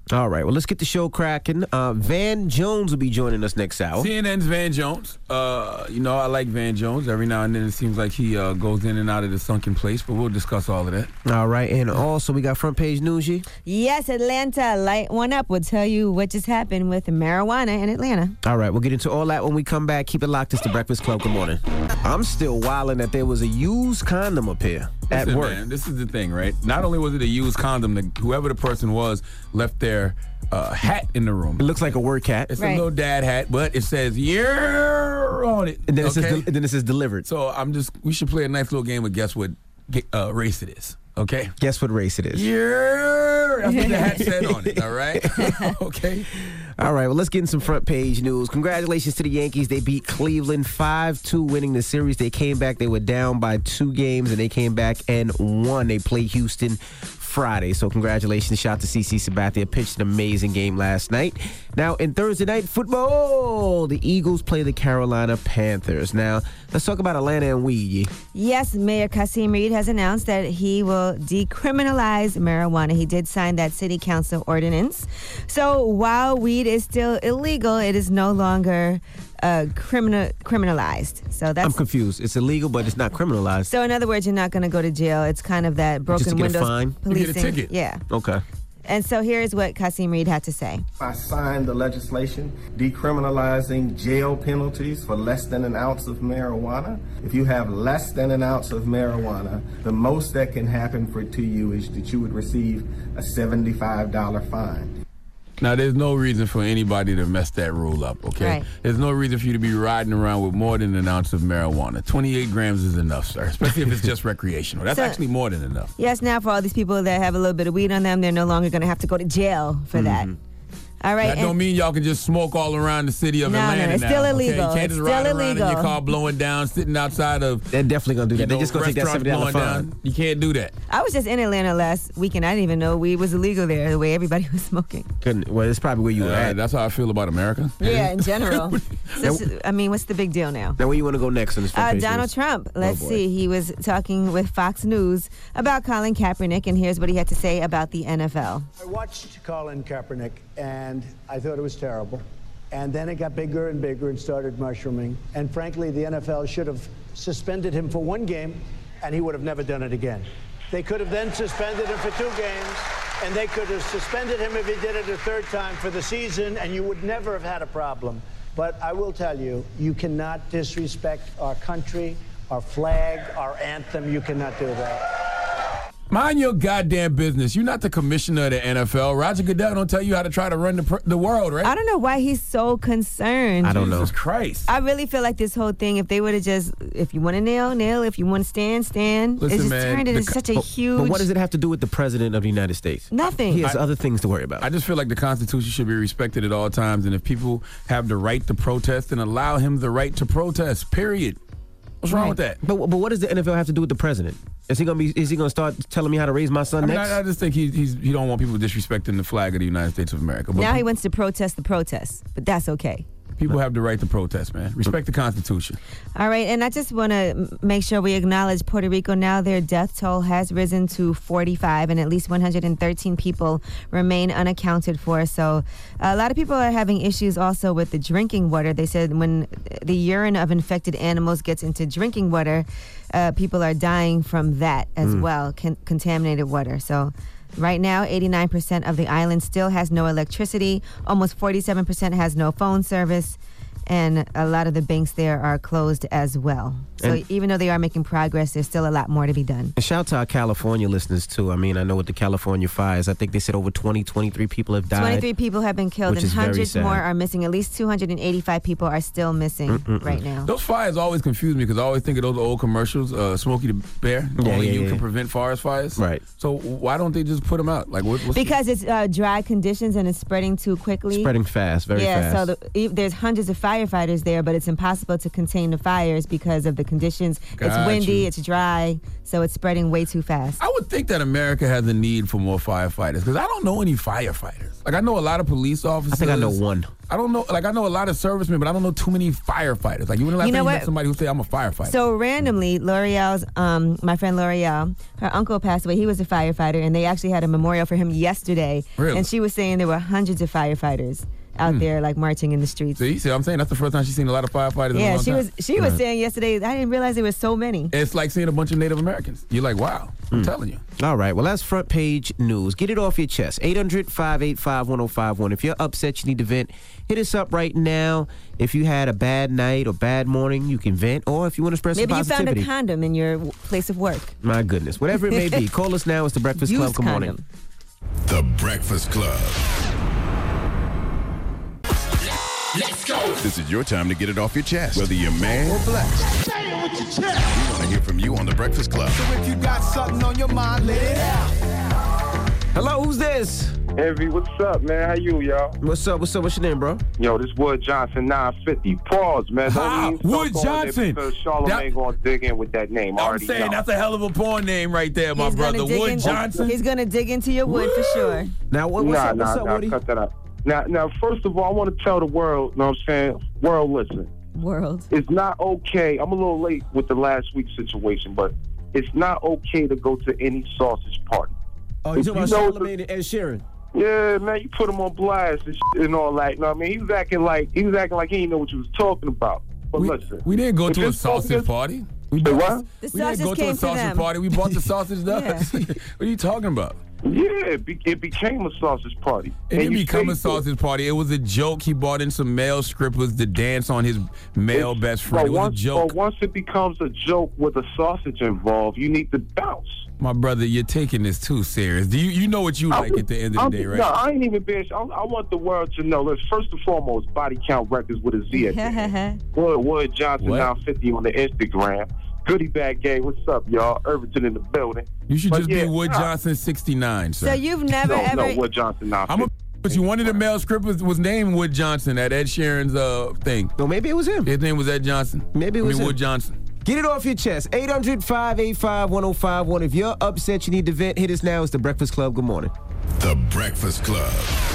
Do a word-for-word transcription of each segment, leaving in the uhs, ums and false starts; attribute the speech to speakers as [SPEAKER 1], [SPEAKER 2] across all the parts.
[SPEAKER 1] All right, well, let's get the show cracking. Uh, Van Jones will be joining us next hour.
[SPEAKER 2] C N N's Van Jones. Uh, you know, I like Van Jones. Every now and then it seems like he uh, goes in and out of the sunken place, but we'll discuss all of that.
[SPEAKER 1] All right, and also we got front page news, G.
[SPEAKER 3] Yes, Atlanta, Light One Up will tell you what just happened with marijuana in Atlanta.
[SPEAKER 1] All right, we'll get into all that when we come back. Keep it locked. It's the Breakfast Club. Good morning. I'm still wilding that there was a used condom up here at
[SPEAKER 2] Listen,
[SPEAKER 1] work.
[SPEAKER 2] Man, this is the thing, right? Not only was it a used condom, the, whoever the person was left their uh, hat in the room.
[SPEAKER 1] It looks like a word cat.
[SPEAKER 2] It's
[SPEAKER 3] Right.
[SPEAKER 2] a little dad hat, but it says "yeah" on it.
[SPEAKER 1] And then, it
[SPEAKER 2] okay?
[SPEAKER 1] says, and then it says delivered.
[SPEAKER 2] So I'm just, we should play a nice little game of guess what uh, race it is, okay?
[SPEAKER 1] Guess what race it is?
[SPEAKER 2] Yeah, that's what the hat said on it, all right? Okay.
[SPEAKER 1] All right, well, let's get in some front page news. Congratulations to the Yankees. They beat Cleveland five two, winning the series. They came back. They were down by two games, and they came back and won. They played Houston Friday. So congratulations. Shout out to CeCe Sabathia. Pitched an amazing game last night. Now, in Thursday night football, the Eagles play the Carolina Panthers. Now, let's talk about Atlanta and weed.
[SPEAKER 3] Yes, Mayor Kasim Reed has announced that he will decriminalize marijuana. He did sign that city council ordinance. So while weed is still illegal, it is no longer uh, criminal criminalized. So that's
[SPEAKER 1] I'm confused. It's illegal, but it's not criminalized.
[SPEAKER 3] So in other words, you're not going to go to jail. It's kind of that broken
[SPEAKER 1] Just to get a
[SPEAKER 3] windows
[SPEAKER 1] fine?
[SPEAKER 2] You
[SPEAKER 3] policing.
[SPEAKER 2] get a ticket.
[SPEAKER 3] Yeah.
[SPEAKER 1] Okay.
[SPEAKER 3] And so here's what Kasim Reed had to say.
[SPEAKER 4] I signed the legislation decriminalizing jail penalties for less than an ounce of marijuana. If you have less than an ounce of marijuana, the most that can happen for to you is that you would receive a seventy-five dollars fine.
[SPEAKER 2] Now, there's no reason for anybody to mess that rule up, okay?
[SPEAKER 3] Right.
[SPEAKER 2] There's no reason for you to be riding around with more than an ounce of marijuana. twenty-eight grams is enough, sir, especially if it's just recreational. That's
[SPEAKER 3] So-
[SPEAKER 2] actually more than enough.
[SPEAKER 3] Yes, now for all these people that have a little bit of weed on them, they're no longer going to have to go to jail for that. All right.
[SPEAKER 2] That
[SPEAKER 3] and-
[SPEAKER 2] don't mean y'all can just smoke all around the city of
[SPEAKER 3] No, no,
[SPEAKER 2] Atlanta
[SPEAKER 3] it's
[SPEAKER 2] now,
[SPEAKER 3] still
[SPEAKER 2] okay?
[SPEAKER 3] illegal.
[SPEAKER 2] You can't
[SPEAKER 3] It's
[SPEAKER 2] just
[SPEAKER 3] still
[SPEAKER 2] ride around in
[SPEAKER 3] illegal.
[SPEAKER 2] your car blowing down, sitting outside of
[SPEAKER 1] They're definitely going to do that.
[SPEAKER 2] you
[SPEAKER 1] They're
[SPEAKER 2] know,
[SPEAKER 1] just going to take that
[SPEAKER 2] restaurants
[SPEAKER 1] seventy dollars
[SPEAKER 2] blowing
[SPEAKER 1] fine.
[SPEAKER 2] down. You can't do that.
[SPEAKER 3] I was just in Atlanta last weekend. I didn't even know weed was illegal there, the way everybody was smoking.
[SPEAKER 1] Couldn't, well, it's probably where you were
[SPEAKER 2] Uh,
[SPEAKER 1] at.
[SPEAKER 2] that's how I feel about America.
[SPEAKER 3] Yeah, in general. So this is- I mean, what's the big deal now?
[SPEAKER 1] Now, where you want to go next on this front
[SPEAKER 3] Uh,
[SPEAKER 1] page
[SPEAKER 3] Donald
[SPEAKER 1] news?
[SPEAKER 3] Trump, let's
[SPEAKER 1] boy.
[SPEAKER 3] see. He was talking with Fox News about Colin Kaepernick, and here's what he had to say about the N F L.
[SPEAKER 5] I watched Colin Kaepernick, and I thought it was terrible. And then it got bigger and bigger and started mushrooming. And frankly, the N F L should have suspended him for one game, and he would have never done it again. They could have then suspended him for two games, and they could have suspended him if he did it a third time for the season, and you would never have had a problem. But I will tell you, you cannot disrespect our country, our flag, our anthem. You cannot do that.
[SPEAKER 2] Mind your goddamn business. You're not the commissioner of the N F L. Roger Goodell don't tell you how to try to run the, pr- the world, right?
[SPEAKER 3] I don't know why he's so concerned.
[SPEAKER 1] I don't know.
[SPEAKER 2] Jesus Christ.
[SPEAKER 3] I really feel like this whole thing, if they would have just, if you want to nail, nail. If you want to stand, stand.
[SPEAKER 2] Listen,
[SPEAKER 3] it's just
[SPEAKER 2] man,
[SPEAKER 3] turned
[SPEAKER 2] the
[SPEAKER 3] into
[SPEAKER 2] co-
[SPEAKER 3] such a
[SPEAKER 2] but-
[SPEAKER 3] huge.
[SPEAKER 1] But what does it have to do with the president of the United States?
[SPEAKER 3] Nothing.
[SPEAKER 1] He has
[SPEAKER 2] I-
[SPEAKER 1] other things to worry about.
[SPEAKER 2] I just feel like the Constitution should be respected at all times, and if people have the right to protest, then allow him the right to protest, period. What's wrong
[SPEAKER 3] Right.
[SPEAKER 2] with that?
[SPEAKER 1] but but what does the N F L have to do with the president? Is he gonna be? Is he gonna start telling me how to raise my son
[SPEAKER 2] I mean,
[SPEAKER 1] next?
[SPEAKER 2] I, I just think he, he's, he don't want people disrespecting the flag of the United States of America. But
[SPEAKER 3] Now he
[SPEAKER 2] pe-
[SPEAKER 3] wants to protest the protests, but that's okay.
[SPEAKER 2] people have the right to protest, man. Respect the Constitution.
[SPEAKER 3] All right, and I just want to make sure we acknowledge Puerto Rico. Now their death toll has risen to forty-five, and at least one hundred thirteen people remain unaccounted for. So a lot of people are having issues also with the drinking water. They said when the urine of infected animals gets into drinking water, uh, people are dying from that as well, con- contaminated water. So right now, eighty-nine percent of the island still has no electricity. Almost forty-seven percent has no phone service. And a lot of the banks there are closed as well. So
[SPEAKER 1] And-
[SPEAKER 3] even though they are making progress, there's still a lot more to be done.
[SPEAKER 1] And shout out to our California listeners too. I mean, I know with the California fires, I think they said over twenty, twenty-three people have died.
[SPEAKER 3] twenty-three people have been killed,
[SPEAKER 1] Which
[SPEAKER 3] and
[SPEAKER 1] is very
[SPEAKER 3] hundreds
[SPEAKER 1] sad.
[SPEAKER 3] more are missing. At least two hundred eighty-five people are still missing right now.
[SPEAKER 2] Those fires always confuse me because I always think of those old commercials, uh, Smokey the Bear.
[SPEAKER 1] Yeah,
[SPEAKER 2] Only
[SPEAKER 1] yeah,
[SPEAKER 2] you
[SPEAKER 1] yeah.
[SPEAKER 2] can prevent forest fires.
[SPEAKER 1] Right.
[SPEAKER 2] So why don't they just put them out? Like what, what's
[SPEAKER 3] Because it's uh, dry conditions and it's spreading too quickly.
[SPEAKER 1] Spreading fast, very
[SPEAKER 3] yeah,
[SPEAKER 1] fast.
[SPEAKER 3] so the, e- there's hundreds of fires firefighters there, but it's impossible to contain the fires because of the conditions.
[SPEAKER 2] Got
[SPEAKER 3] it's windy,
[SPEAKER 2] you.
[SPEAKER 3] it's dry, so it's spreading way too fast.
[SPEAKER 2] I would think that America has a need for more firefighters because I don't know any firefighters. Like I know a lot of police officers.
[SPEAKER 1] I think I know one.
[SPEAKER 2] I don't know. Like I know a lot of servicemen, but I don't know too many firefighters. Like you wouldn't
[SPEAKER 3] You know
[SPEAKER 2] you
[SPEAKER 3] what?
[SPEAKER 2] met somebody who say I'm a firefighter.
[SPEAKER 3] So randomly, L'Oreal's, um, my friend L'Oreal, her uncle passed away. He was a firefighter, and they actually had a memorial for him yesterday.
[SPEAKER 2] Really?
[SPEAKER 3] And she was saying there were hundreds of firefighters out
[SPEAKER 2] Hmm.
[SPEAKER 3] there, like marching in the streets.
[SPEAKER 2] See, see, what I'm saying that's the first time she's seen a lot of firefighters. in a
[SPEAKER 3] Yeah,
[SPEAKER 2] long
[SPEAKER 3] she
[SPEAKER 2] time.
[SPEAKER 3] was she was
[SPEAKER 2] Yeah.
[SPEAKER 3] saying yesterday, I didn't realize there were so many.
[SPEAKER 2] It's like seeing a bunch of Native Americans. You're like, wow. I'm telling you.
[SPEAKER 1] All right, well, that's front page news. Get it off your chest. eight hundred, five eight five, one oh five one. If you're upset, you need to vent, hit us up right now. If you had a bad night or bad morning, you can vent. Or if you want to spread
[SPEAKER 3] Maybe
[SPEAKER 1] some
[SPEAKER 3] you found
[SPEAKER 1] positivity.
[SPEAKER 3] a condom in your w- place of work.
[SPEAKER 1] My goodness. Whatever it may be, call us now. It's The Breakfast Club.
[SPEAKER 3] Used
[SPEAKER 1] Good morning.
[SPEAKER 3] condom.
[SPEAKER 6] The Breakfast Club. Let's go. This is your time to get it off your chest, whether you're mad or blessed. Say it with your chest. We want to hear from you on The Breakfast Club.
[SPEAKER 7] So if you got something on your mind, let it out.
[SPEAKER 1] Hello, who's this?
[SPEAKER 8] Envy, what's up, man? How you, y'all?
[SPEAKER 1] What's up? What's up? What's your name, bro?
[SPEAKER 8] Yo, this Wood Johnson nine fifty. Pause, man. Don't
[SPEAKER 2] Ah,
[SPEAKER 8] even start
[SPEAKER 2] Wood
[SPEAKER 8] calling it
[SPEAKER 2] Johnson.
[SPEAKER 8] Because Charlamagne
[SPEAKER 2] That-
[SPEAKER 8] gonna dig in with that name. I
[SPEAKER 2] I'm
[SPEAKER 8] already
[SPEAKER 2] saying
[SPEAKER 8] know.
[SPEAKER 2] that's a hell of a porn name right there, my
[SPEAKER 3] He's gonna
[SPEAKER 2] brother.
[SPEAKER 3] dig
[SPEAKER 2] Wood
[SPEAKER 3] in-
[SPEAKER 2] Johnson.
[SPEAKER 3] He's going to dig into your wood for sure.
[SPEAKER 1] Now, what, what's
[SPEAKER 8] nah,
[SPEAKER 1] up? What's
[SPEAKER 8] nah,
[SPEAKER 1] up,
[SPEAKER 8] nah,
[SPEAKER 1] Woody?
[SPEAKER 8] cut that out. Now, now, first of all, I want to tell the world, you know what I'm saying? World, listen.
[SPEAKER 3] World.
[SPEAKER 8] It's not okay. I'm a little late with the last week's situation, but it's not okay to go to any sausage party.
[SPEAKER 1] Oh, you
[SPEAKER 8] If
[SPEAKER 1] talking
[SPEAKER 8] you
[SPEAKER 1] about
[SPEAKER 8] know
[SPEAKER 1] Charlamagne and Ed Sheeran?
[SPEAKER 8] Yeah, man, you put him on blast and, shit and all that. You know what I mean? He was acting like he was acting like he didn't know what you was talking about. But
[SPEAKER 2] we,
[SPEAKER 8] listen,
[SPEAKER 2] we didn't go
[SPEAKER 8] if
[SPEAKER 2] to a
[SPEAKER 8] it's
[SPEAKER 2] sausage
[SPEAKER 8] focused-
[SPEAKER 2] party. We
[SPEAKER 8] Say
[SPEAKER 2] bought-
[SPEAKER 8] what?
[SPEAKER 3] The
[SPEAKER 2] We didn't
[SPEAKER 3] sausage
[SPEAKER 2] go to
[SPEAKER 3] came
[SPEAKER 2] a
[SPEAKER 3] to
[SPEAKER 2] sausage
[SPEAKER 3] them.
[SPEAKER 2] party. We bought the sausage to
[SPEAKER 3] Yeah.
[SPEAKER 2] us. What are you talking about?
[SPEAKER 8] Yeah, it, be, it became a sausage party.
[SPEAKER 2] It
[SPEAKER 8] And
[SPEAKER 2] didn't
[SPEAKER 8] you
[SPEAKER 2] become a
[SPEAKER 8] stayed there.
[SPEAKER 2] sausage party. It was a joke. He brought in some male strippers to dance on his male
[SPEAKER 8] It's-
[SPEAKER 2] best friend.
[SPEAKER 8] But
[SPEAKER 2] It was
[SPEAKER 8] once,
[SPEAKER 2] a joke.
[SPEAKER 8] But once it becomes a joke with a sausage involved, you need to bounce.
[SPEAKER 2] My brother, you're taking this too serious. Do you you know what you like at the end of the
[SPEAKER 8] I'm-
[SPEAKER 2] day, right?
[SPEAKER 8] No, I ain't even being. I, I want the world to know. Let's first and foremost, Body Count Records with a Z at the end. Wood, Wood Johnson
[SPEAKER 2] What?
[SPEAKER 8] nine fifty on the Instagram. Goodie Bag Gang, what's up, y'all? Irvington in the building.
[SPEAKER 2] You should
[SPEAKER 8] But
[SPEAKER 2] just
[SPEAKER 8] yeah,
[SPEAKER 2] be Wood
[SPEAKER 8] nah.
[SPEAKER 2] Johnson sixty-nine, sir.
[SPEAKER 3] So you've never
[SPEAKER 8] No,
[SPEAKER 3] ever.
[SPEAKER 8] no, Wood Johnson nine fifty.
[SPEAKER 2] I'm a but you one of the male strippers was named Wood Johnson at Ed Sheeran's uh thing.
[SPEAKER 1] No, maybe it was him.
[SPEAKER 2] His name was Ed Johnson.
[SPEAKER 1] Maybe it
[SPEAKER 2] I
[SPEAKER 1] was
[SPEAKER 2] mean,
[SPEAKER 1] him.
[SPEAKER 2] Wood Johnson.
[SPEAKER 1] Get it off your chest. eight hundred, five eight five, one oh five one. If you're upset, you need to vent, hit us now. It's The Breakfast Club. Good morning.
[SPEAKER 6] The Breakfast Club.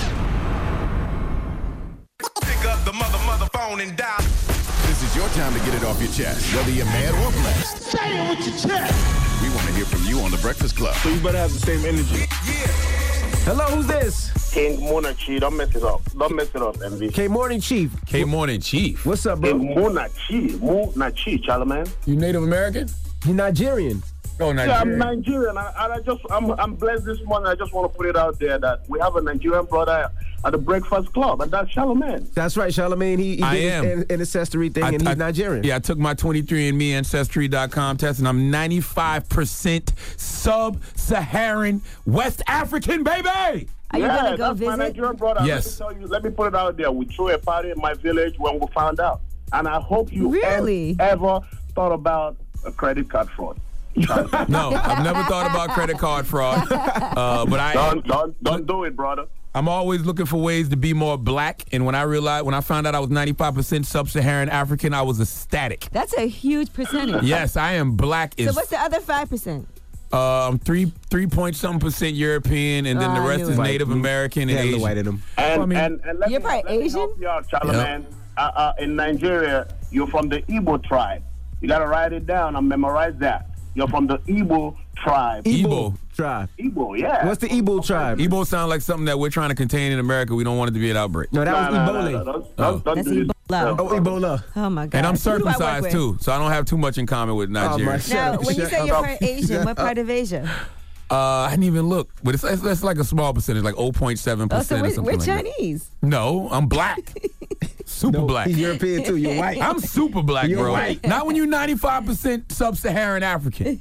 [SPEAKER 6] Pick up the mother, mother phone and dial. This is your time to get it off your chest, whether you're mad or blessed. Say it with your chest. We want to hear from you on The Breakfast Club.
[SPEAKER 8] So you better have the same energy.
[SPEAKER 1] Hello, who's this?
[SPEAKER 9] King Monachi, don't mess it up. Don't mess it up, M V.
[SPEAKER 1] K Morning Chief.
[SPEAKER 2] K Morning Chief.
[SPEAKER 1] What's up, bro?
[SPEAKER 9] King Monachi, Monachi, Charlamagne.
[SPEAKER 2] You Native American?
[SPEAKER 1] You Nigerian.
[SPEAKER 2] Oh,
[SPEAKER 9] Yeah, I'm
[SPEAKER 2] Nigerian.
[SPEAKER 9] Nigerian, and I just I'm I'm blessed this morning. I just want to put it out there that we have a Nigerian brother at the Breakfast Club, and that's Charlamagne.
[SPEAKER 1] That's right, Charlamagne. He, he
[SPEAKER 2] I
[SPEAKER 1] did
[SPEAKER 2] am.
[SPEAKER 1] his an- ancestry thing,
[SPEAKER 2] I-
[SPEAKER 1] and he's
[SPEAKER 2] I-
[SPEAKER 1] Nigerian.
[SPEAKER 2] Yeah, I took my twenty-three and me Ancestry dot com test, and I'm ninety-five percent sub-Saharan West African, baby.
[SPEAKER 3] Are you
[SPEAKER 9] yeah,
[SPEAKER 3] gonna go
[SPEAKER 9] that's my
[SPEAKER 3] visit?
[SPEAKER 9] Nigerian brother.
[SPEAKER 2] Yes.
[SPEAKER 9] Let me, tell you, let me put it out there. We threw a party in my village when we found out, and I hope you
[SPEAKER 3] Really?
[SPEAKER 9] ain't ever thought about a credit card fraud.
[SPEAKER 2] No, I've never thought about credit card fraud, uh, but I
[SPEAKER 9] Don't don't don't do it, brother.
[SPEAKER 2] I'm always looking for ways to be more black. And when I realized, when I found out I was ninety-five percent sub-Saharan African, I was ecstatic.
[SPEAKER 3] That's a huge percentage.
[SPEAKER 2] Yes, I am black.
[SPEAKER 3] So
[SPEAKER 2] As
[SPEAKER 3] what's the other five percent?
[SPEAKER 2] Uh, I'm three three point something percent European, and then
[SPEAKER 3] Oh,
[SPEAKER 2] the
[SPEAKER 3] I
[SPEAKER 2] rest
[SPEAKER 3] knew
[SPEAKER 2] is
[SPEAKER 3] it.
[SPEAKER 2] Native American
[SPEAKER 1] Yeah,
[SPEAKER 2] and
[SPEAKER 1] a little
[SPEAKER 2] Asian.
[SPEAKER 1] white in him.
[SPEAKER 9] And,
[SPEAKER 2] I mean-
[SPEAKER 9] and, and let
[SPEAKER 3] You're
[SPEAKER 9] me,
[SPEAKER 3] part
[SPEAKER 9] let me
[SPEAKER 3] Asian?
[SPEAKER 9] help you out, Charlamagne. Uh, uh, in Nigeria, you're from the Igbo tribe. You got to write it down and memorize that. You're from the Igbo tribe.
[SPEAKER 2] Igbo.
[SPEAKER 1] tribe.
[SPEAKER 9] Igbo, yeah.
[SPEAKER 1] What's the Igbo tribe?
[SPEAKER 2] Igbo sound like something that we're trying to contain in America. We don't want it to be an outbreak.
[SPEAKER 1] No, that was
[SPEAKER 9] No, no,
[SPEAKER 1] Ebola.
[SPEAKER 9] no, no, don't-
[SPEAKER 2] Oh.
[SPEAKER 9] don't- don't
[SPEAKER 3] That's
[SPEAKER 9] do this.
[SPEAKER 3] Ebola.
[SPEAKER 1] Oh, Ebola.
[SPEAKER 3] Oh my God.
[SPEAKER 2] And I'm
[SPEAKER 3] Who do I work
[SPEAKER 2] circumcised
[SPEAKER 3] with?
[SPEAKER 2] too, so I don't have too much in common with Nigeria.
[SPEAKER 1] Shut
[SPEAKER 3] Now,
[SPEAKER 1] up,
[SPEAKER 3] when you
[SPEAKER 1] shut
[SPEAKER 3] say you're
[SPEAKER 1] up.
[SPEAKER 3] part Asian, what part of Asia?
[SPEAKER 2] uh, I didn't even look, but it's, it's, it's like a small percentage, like zero point seven
[SPEAKER 3] Oh,
[SPEAKER 2] percent
[SPEAKER 3] so
[SPEAKER 2] or
[SPEAKER 3] we're,
[SPEAKER 2] something
[SPEAKER 3] we're
[SPEAKER 2] like that.
[SPEAKER 3] Chinese.
[SPEAKER 2] No, I'm black. Super
[SPEAKER 1] No,
[SPEAKER 2] black.
[SPEAKER 1] he's European too. You're white.
[SPEAKER 2] I'm super black,
[SPEAKER 1] You're
[SPEAKER 2] bro.
[SPEAKER 1] white.
[SPEAKER 2] Not when you're ninety-five percent sub-Saharan African.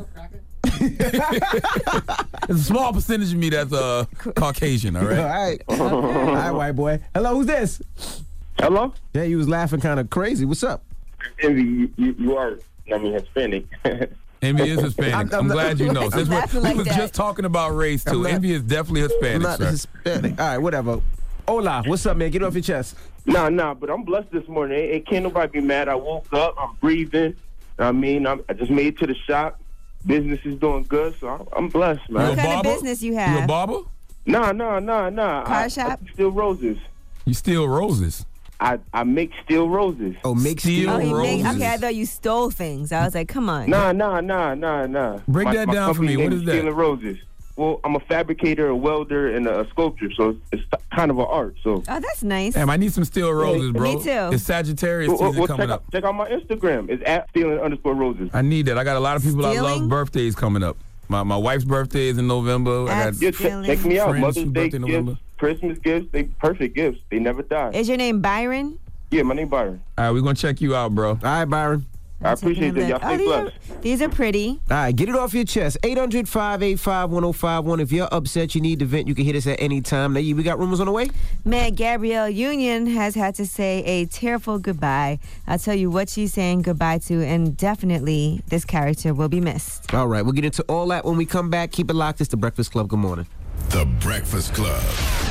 [SPEAKER 2] There's a small percentage of me that's uh, Caucasian, all
[SPEAKER 1] All
[SPEAKER 2] right?
[SPEAKER 1] right. All right, white boy. Hello, who's this?
[SPEAKER 9] Hello?
[SPEAKER 1] Yeah, you was laughing kind of crazy. What's up?
[SPEAKER 9] Envy, you, you, you are, I mean, Hispanic.
[SPEAKER 2] Envy is Hispanic.
[SPEAKER 1] I'm-
[SPEAKER 2] I'm,
[SPEAKER 1] I'm not-
[SPEAKER 2] glad you know.
[SPEAKER 3] I'm
[SPEAKER 2] Since we're-
[SPEAKER 3] laughing
[SPEAKER 2] we
[SPEAKER 3] like
[SPEAKER 2] was
[SPEAKER 3] that.
[SPEAKER 2] just talking about race, too.
[SPEAKER 1] I'm not-
[SPEAKER 2] Envy is definitely
[SPEAKER 1] I'm
[SPEAKER 2] Hispanic,
[SPEAKER 1] not
[SPEAKER 2] sir.
[SPEAKER 1] Hispanic. All right, whatever. Hola, what's up, man? Get off your chest.
[SPEAKER 8] Nah, nah, but I'm blessed this morning. It, it can't nobody be mad. I woke up, I'm breathing. I mean, I'm, I just made it to the shop. Business is doing good, so I'm, I'm blessed, man.
[SPEAKER 3] What kind of business you have?
[SPEAKER 2] You a barber?
[SPEAKER 8] Nah, nah, nah, nah.
[SPEAKER 3] Car
[SPEAKER 8] I,
[SPEAKER 3] shop?
[SPEAKER 8] I steal roses.
[SPEAKER 2] You steal roses?
[SPEAKER 8] I, I make steel roses.
[SPEAKER 1] Oh, make
[SPEAKER 2] steel
[SPEAKER 3] Oh, he
[SPEAKER 2] roses.
[SPEAKER 3] make, okay, I thought you stole things. I was like, come on.
[SPEAKER 8] Nah, nah, nah, nah, nah.
[SPEAKER 2] Break
[SPEAKER 8] my,
[SPEAKER 2] that
[SPEAKER 8] my
[SPEAKER 2] down for me.
[SPEAKER 8] company
[SPEAKER 2] What
[SPEAKER 8] name
[SPEAKER 2] is that?
[SPEAKER 8] Stealing Roses. Well, I'm a fabricator, a welder, and a, a sculptor, so it's, it's kind of an art. So.
[SPEAKER 3] Oh, that's nice.
[SPEAKER 2] Damn, I need some steel roses, bro.
[SPEAKER 3] Me too.
[SPEAKER 2] It's Sagittarius
[SPEAKER 8] Well,
[SPEAKER 2] season
[SPEAKER 8] well,
[SPEAKER 2] coming
[SPEAKER 8] check
[SPEAKER 2] up.
[SPEAKER 8] out, check out my Instagram. It's at stealing underscore roses.
[SPEAKER 2] I need that. I got a lot of people I
[SPEAKER 3] Stealing?
[SPEAKER 2] love birthdays coming up. My my wife's birthday is in November. I
[SPEAKER 3] At
[SPEAKER 2] got
[SPEAKER 8] Yeah, check, check me out.
[SPEAKER 2] friends
[SPEAKER 8] Mother's
[SPEAKER 2] whose
[SPEAKER 8] Day
[SPEAKER 2] birthday in
[SPEAKER 8] gifts,
[SPEAKER 2] November.
[SPEAKER 8] Christmas gifts, they perfect gifts. They never die.
[SPEAKER 3] Is your name Byron?
[SPEAKER 8] Yeah, my name Byron.
[SPEAKER 2] All right, we're going to check you out, bro.
[SPEAKER 1] All right, Byron.
[SPEAKER 8] I appreciate that. Y'all
[SPEAKER 3] Oh,
[SPEAKER 8] stay
[SPEAKER 3] these,
[SPEAKER 8] blessed.
[SPEAKER 3] are, these are pretty.
[SPEAKER 1] All right, get it off your chest. eight hundred, five eight five, one oh five one. If you're upset, you need to vent, you can hit us at any time. Now, we got rumors on the way?
[SPEAKER 3] Man, Gabrielle Union has had to say a tearful goodbye. I'll tell you what she's saying goodbye to, and definitely this character will be missed.
[SPEAKER 1] All right, we'll get into all that when we come back. Keep it locked. It's The Breakfast Club. Good morning.
[SPEAKER 6] The Breakfast Club.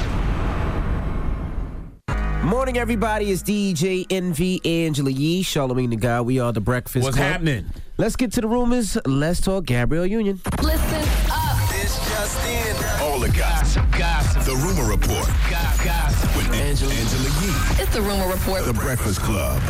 [SPEAKER 1] Morning, everybody. It's D J Envy, Angela Yee, Charlamagne the Guy. We are The Breakfast
[SPEAKER 2] What's
[SPEAKER 1] Club.
[SPEAKER 2] happening?
[SPEAKER 1] Let's get to the rumors. Let's talk Gabrielle Union.
[SPEAKER 7] Listen up.
[SPEAKER 6] It's just in. All the gossip.
[SPEAKER 7] Gossip.
[SPEAKER 6] The Rumor Report.
[SPEAKER 7] Gossip.
[SPEAKER 6] With Angela, Angela Yee.
[SPEAKER 7] It's the Rumor Report.
[SPEAKER 6] The Breakfast Club.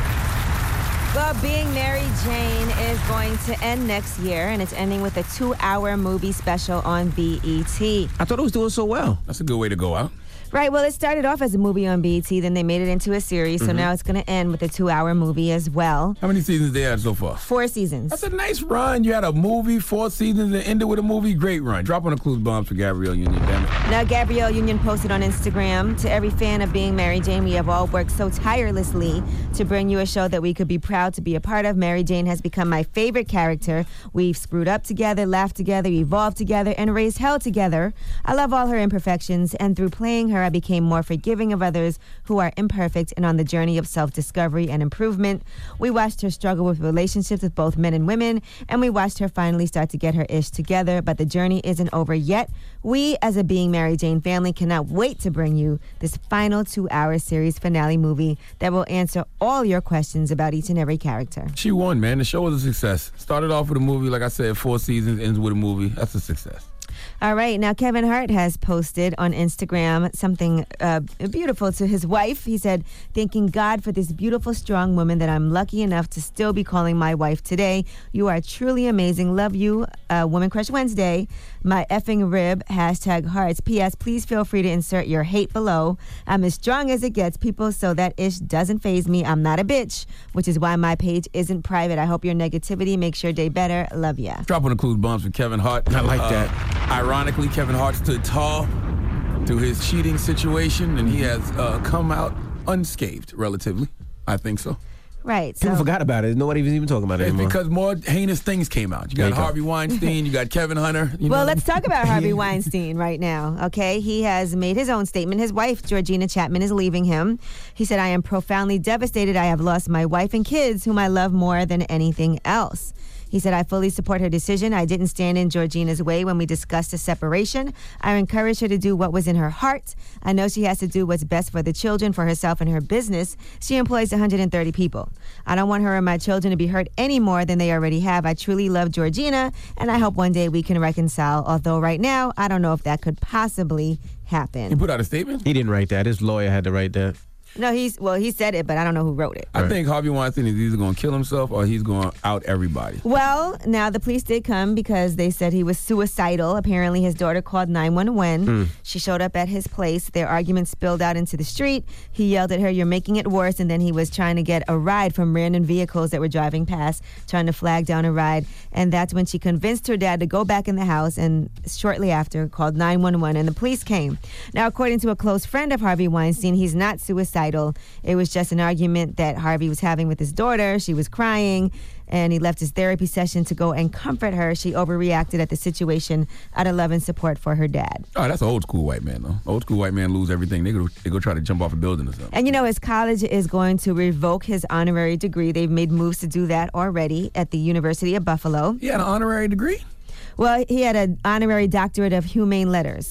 [SPEAKER 3] Well, Being Mary Jane is going to end next year, and it's ending with a two-hour movie special on B E T.
[SPEAKER 1] I thought it was doing so well.
[SPEAKER 2] That's a good way to go out.
[SPEAKER 3] Right, well, it started off as a movie on B E T, then they made it into a series, so
[SPEAKER 2] Mhm.
[SPEAKER 3] now it's going to end with a two-hour movie as well.
[SPEAKER 2] How many seasons they had so far?
[SPEAKER 3] Four seasons.
[SPEAKER 2] That's a nice run. You had a movie, four seasons, and ended with a movie. Great run. Drop on the clues bombs for Gabrielle Union, damn it.
[SPEAKER 3] Now, Gabrielle Union posted on Instagram, to every fan of Being Mary Jane, we have all worked so tirelessly to bring you a show that we could be proud to be a part of. Mary Jane has become my favorite character. We've screwed up together, laughed together, evolved together, and raised hell together. I love all her imperfections, and through playing her, I became more forgiving of others who are imperfect and on the journey of self-discovery and improvement. We watched her struggle with relationships with both men and women, and we watched her finally start to get her ish together, but the journey isn't over yet. We, as a Being Mary Jane family, cannot wait to bring you this final two-hour series finale movie that will answer all your questions about each and every character.
[SPEAKER 2] She won, man. The show was a success. Started off with a movie, like I said, four seasons, ends with a movie. That's a success.
[SPEAKER 3] All right. Now, Kevin Hart has posted on Instagram something uh, beautiful to his wife. He said, thanking God for this beautiful, strong woman that I'm lucky enough to still be calling my wife today. You are truly amazing. Love you, uh, Woman Crush Wednesday. My effing rib, hashtag hearts. P S. Please feel free to insert your hate below. I'm as strong as it gets, people, so that ish doesn't faze me. I'm not a bitch, which is why my page isn't private. I hope your negativity makes your day better. Love ya.
[SPEAKER 2] Drop on the clues bombs for Kevin Hart.
[SPEAKER 1] I like
[SPEAKER 2] Uh,
[SPEAKER 1] that.
[SPEAKER 2] Ironically, Kevin Hart stood tall through his cheating situation, and he has uh, come out unscathed, relatively. I think so.
[SPEAKER 3] Right.
[SPEAKER 1] People
[SPEAKER 3] so-
[SPEAKER 1] forgot about it. Nobody was even talking about it
[SPEAKER 2] It's
[SPEAKER 1] anymore.
[SPEAKER 2] because more heinous things came out. You
[SPEAKER 1] There
[SPEAKER 2] got
[SPEAKER 1] you go.
[SPEAKER 2] Harvey Weinstein, you got Kevin Hunter. You
[SPEAKER 3] Well,
[SPEAKER 2] know?
[SPEAKER 3] let's talk about Harvey Weinstein right now, okay? He has made his own statement. His wife, Georgina Chapman, is leaving him. He said, I am profoundly devastated. I have lost my wife and kids, whom I love more than anything else. He said, I fully support her decision. I didn't stand in Georgina's way when we discussed a separation. I encouraged her to do what was in her heart. I know she has to do what's best for the children, for herself, and her business. She employs one hundred thirty people. I don't want her and my children to be hurt any more than they already have. I truly love Georgina, and I hope one day we can reconcile. Although right now, I don't know if that could possibly happen.
[SPEAKER 2] He put out a statement?
[SPEAKER 1] He didn't write that. His lawyer had to write that.
[SPEAKER 3] No, he's well, he said it, but I don't know who wrote it.
[SPEAKER 2] I think Harvey Weinstein is either going to kill himself or he's going to out everybody.
[SPEAKER 3] Well, now the police did come because they said he was suicidal. Apparently, his daughter called nine one one.
[SPEAKER 2] Hmm.
[SPEAKER 3] She showed up at his place. Their argument spilled out into the street. He yelled at her, "You're making it worse." And then he was trying to get a ride from random vehicles that were driving past, trying to flag down a ride. And that's when she convinced her dad to go back in the house, and shortly after called nine one one, and the police came. Now, according to a close friend of Harvey Weinstein, he's not suicidal. It was just an argument that Harvey was having with his daughter. She was crying, and he left his therapy session to go and comfort her. She overreacted at the situation out of love and support for her dad.
[SPEAKER 2] Oh, that's an old school white man, though. Old school white man lose everything. They go, they go try to jump off a building or something.
[SPEAKER 3] And, you know, his college is going to revoke his honorary degree. They've made moves to do that already at the University of Buffalo.
[SPEAKER 2] He had an honorary degree?
[SPEAKER 3] Well, he had an honorary doctorate of humane letters.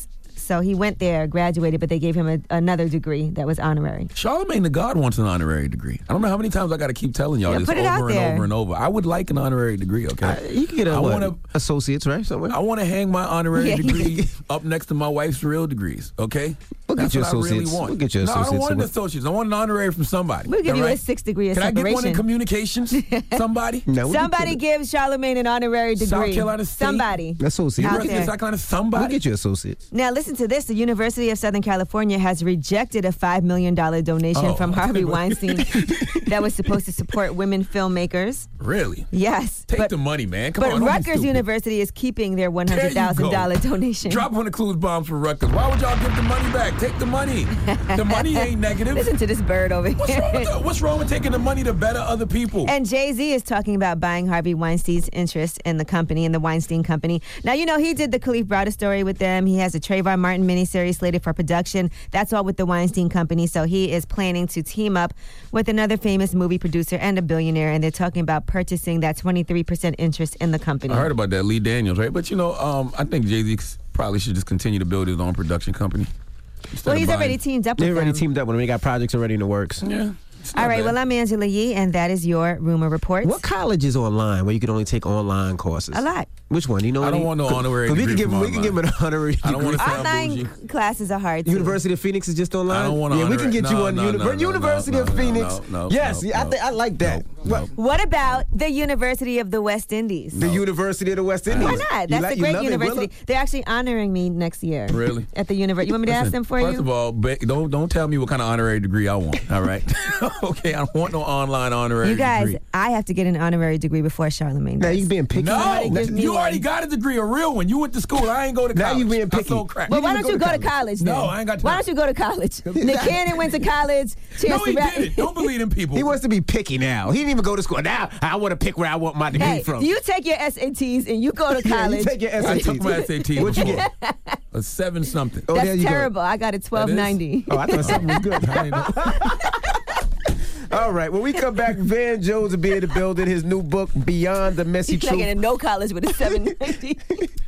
[SPEAKER 3] So he went there, graduated, but they gave him a, another degree that was honorary.
[SPEAKER 2] Charlamagne the God wants an honorary degree. I don't know how many times I got to keep telling y'all
[SPEAKER 3] Yeah,
[SPEAKER 2] this
[SPEAKER 3] put it
[SPEAKER 2] over
[SPEAKER 3] out
[SPEAKER 2] and
[SPEAKER 3] there.
[SPEAKER 2] over and over. I would like an honorary degree, okay?
[SPEAKER 1] Uh, you can get a
[SPEAKER 2] I
[SPEAKER 1] what,
[SPEAKER 2] wanna,
[SPEAKER 1] associates, right? Somewhere.
[SPEAKER 2] I want to hang my honorary
[SPEAKER 3] Yeah.
[SPEAKER 2] degree up next to my wife's real degrees, okay?
[SPEAKER 1] We'll
[SPEAKER 2] That's
[SPEAKER 1] get you
[SPEAKER 2] what I really
[SPEAKER 1] associates.
[SPEAKER 2] want.
[SPEAKER 1] We'll get you
[SPEAKER 2] no, I don't
[SPEAKER 1] associates
[SPEAKER 2] want an
[SPEAKER 1] somewhere.
[SPEAKER 2] associates. I want an honorary from somebody.
[SPEAKER 3] We'll give
[SPEAKER 2] all
[SPEAKER 3] you a
[SPEAKER 2] right?
[SPEAKER 3] sixth degree of
[SPEAKER 2] Can I get one in
[SPEAKER 3] separation.
[SPEAKER 2] communications? Somebody?
[SPEAKER 1] No, we
[SPEAKER 3] Somebody
[SPEAKER 1] can
[SPEAKER 3] gives Charlamagne an honorary degree.
[SPEAKER 2] South Carolina State?
[SPEAKER 3] Somebody.
[SPEAKER 1] associates.
[SPEAKER 3] Out
[SPEAKER 2] University
[SPEAKER 3] there.
[SPEAKER 2] of South Carolina,
[SPEAKER 1] We'll
[SPEAKER 2] somebody?
[SPEAKER 1] get you associates.
[SPEAKER 3] Now, listen to this. The University of Southern California has rejected a five million dollars donation
[SPEAKER 2] Oh,
[SPEAKER 3] from
[SPEAKER 2] I
[SPEAKER 3] Harvey
[SPEAKER 2] think-
[SPEAKER 3] Weinstein that was supposed to support women filmmakers.
[SPEAKER 2] Really?
[SPEAKER 3] Yes.
[SPEAKER 2] Take
[SPEAKER 3] but,
[SPEAKER 2] the money, man. Come
[SPEAKER 3] but
[SPEAKER 2] on, don't be
[SPEAKER 3] Rutgers
[SPEAKER 2] stupid.
[SPEAKER 3] University is keeping their one
[SPEAKER 2] There
[SPEAKER 3] hundred
[SPEAKER 2] you
[SPEAKER 3] thousand dollars
[SPEAKER 2] go.
[SPEAKER 3] donation.
[SPEAKER 2] Drop one of clues bombs for Rutgers. Why would y'all give the money back? Take the money. The money ain't negative.
[SPEAKER 3] Listen to this bird over
[SPEAKER 2] What's wrong, with
[SPEAKER 3] here.
[SPEAKER 2] the, what's wrong with taking the money to better other people?
[SPEAKER 3] And Jay-Z is talking about buying Harvey Weinstein's interest in the company, in the Weinstein Company. Now, you know, he did the Khalif Browder story with them. He has a Trayvon Martin miniseries slated for production. That's all with the Weinstein Company. So he is planning to team up with another famous movie producer and a billionaire, and they're talking about purchasing that twenty-three percent interest in the company.
[SPEAKER 2] I heard about that, Lee Daniels, right? But, you know, um, I think Jay-Z probably should just continue to build his own production company. instead
[SPEAKER 3] Well,
[SPEAKER 2] of
[SPEAKER 3] he's
[SPEAKER 2] buying-
[SPEAKER 3] already teamed up
[SPEAKER 1] They
[SPEAKER 3] with
[SPEAKER 1] already
[SPEAKER 3] them.
[SPEAKER 1] teamed up with them. They got projects already in the works.
[SPEAKER 2] Yeah.
[SPEAKER 3] All right, well, I'm Angela Yee, and that is your Rumor Report.
[SPEAKER 1] What college is online where you can only take online courses?
[SPEAKER 3] A lot.
[SPEAKER 1] Which one? You know,
[SPEAKER 2] I don't
[SPEAKER 1] any?
[SPEAKER 2] want no
[SPEAKER 1] 'Cause-
[SPEAKER 2] honorary
[SPEAKER 1] 'cause we
[SPEAKER 2] degree
[SPEAKER 1] can give
[SPEAKER 2] from
[SPEAKER 1] we can give him an honorary
[SPEAKER 2] I don't
[SPEAKER 1] degree.
[SPEAKER 2] want to sound
[SPEAKER 3] Online
[SPEAKER 2] bougie.
[SPEAKER 3] classes are hard, too.
[SPEAKER 1] University of Phoenix is just online.
[SPEAKER 2] I don't want to
[SPEAKER 1] Yeah, we
[SPEAKER 2] honor
[SPEAKER 1] can
[SPEAKER 2] it.
[SPEAKER 1] get you
[SPEAKER 2] No,
[SPEAKER 1] on
[SPEAKER 2] no,
[SPEAKER 1] Univer-
[SPEAKER 2] no, no,
[SPEAKER 1] University
[SPEAKER 2] no,
[SPEAKER 1] of
[SPEAKER 2] no,
[SPEAKER 1] Phoenix.
[SPEAKER 2] no, no,
[SPEAKER 1] yes,
[SPEAKER 2] no,
[SPEAKER 1] I,
[SPEAKER 2] no.
[SPEAKER 1] th- I like that.
[SPEAKER 2] No,
[SPEAKER 1] What?
[SPEAKER 3] What about the University of the West Indies?
[SPEAKER 1] The University of the West Indies.
[SPEAKER 3] Why not?
[SPEAKER 1] You
[SPEAKER 3] That's
[SPEAKER 1] like-
[SPEAKER 3] a
[SPEAKER 1] you
[SPEAKER 3] great
[SPEAKER 1] love it,
[SPEAKER 3] university.
[SPEAKER 1] Willa?
[SPEAKER 3] They're actually honoring me next year.
[SPEAKER 2] Really?
[SPEAKER 3] At the university. You want me to ask
[SPEAKER 2] Listen,
[SPEAKER 3] them for
[SPEAKER 2] first
[SPEAKER 3] you?
[SPEAKER 2] of all, ba- don't don't tell me what kind of honorary degree I want. All right. Okay, I don't want no online honorary
[SPEAKER 3] You guys,
[SPEAKER 2] degree.
[SPEAKER 3] I have to get an honorary degree before Charlamagne
[SPEAKER 1] Now
[SPEAKER 3] does.
[SPEAKER 1] you being picky.
[SPEAKER 2] No,
[SPEAKER 3] Somebody give me
[SPEAKER 2] you
[SPEAKER 3] one.
[SPEAKER 2] already got a degree, a real one. You went to school. I ain't go to
[SPEAKER 1] Now
[SPEAKER 2] college.
[SPEAKER 1] you being
[SPEAKER 2] I
[SPEAKER 1] picky.
[SPEAKER 2] sold crack.
[SPEAKER 3] Well, why
[SPEAKER 1] didn't
[SPEAKER 3] don't you
[SPEAKER 1] even
[SPEAKER 3] go
[SPEAKER 1] go
[SPEAKER 3] to
[SPEAKER 1] to
[SPEAKER 3] college
[SPEAKER 2] No,
[SPEAKER 3] then?
[SPEAKER 2] I ain't got
[SPEAKER 3] Why
[SPEAKER 2] time.
[SPEAKER 3] don't you go to college? Nick Cannon went to college.
[SPEAKER 2] No,
[SPEAKER 3] Chance
[SPEAKER 2] he
[SPEAKER 3] the Rap-
[SPEAKER 2] didn't. Don't believe in people.
[SPEAKER 1] He wants to be picky now. He didn't even go to school. Now I want to pick where I want my degree
[SPEAKER 3] Hey,
[SPEAKER 1] from.
[SPEAKER 3] you take your S A Ts and you go to
[SPEAKER 1] Yeah,
[SPEAKER 3] college.
[SPEAKER 1] you take your S A
[SPEAKER 2] I
[SPEAKER 1] Ts.
[SPEAKER 2] took my S A T.
[SPEAKER 1] What'd you
[SPEAKER 2] before.
[SPEAKER 1] get?
[SPEAKER 2] A seven something.
[SPEAKER 1] Oh, there
[SPEAKER 3] That's
[SPEAKER 1] you go.
[SPEAKER 3] terrible. I got a twelve ninety.
[SPEAKER 1] Oh, I thought something was good.
[SPEAKER 2] I ain't know.
[SPEAKER 1] All right, when we come back, Van Jones will be in the building. His new book, Beyond the Messy
[SPEAKER 3] He's not
[SPEAKER 1] Truth.
[SPEAKER 3] getting no college with a seven ninety.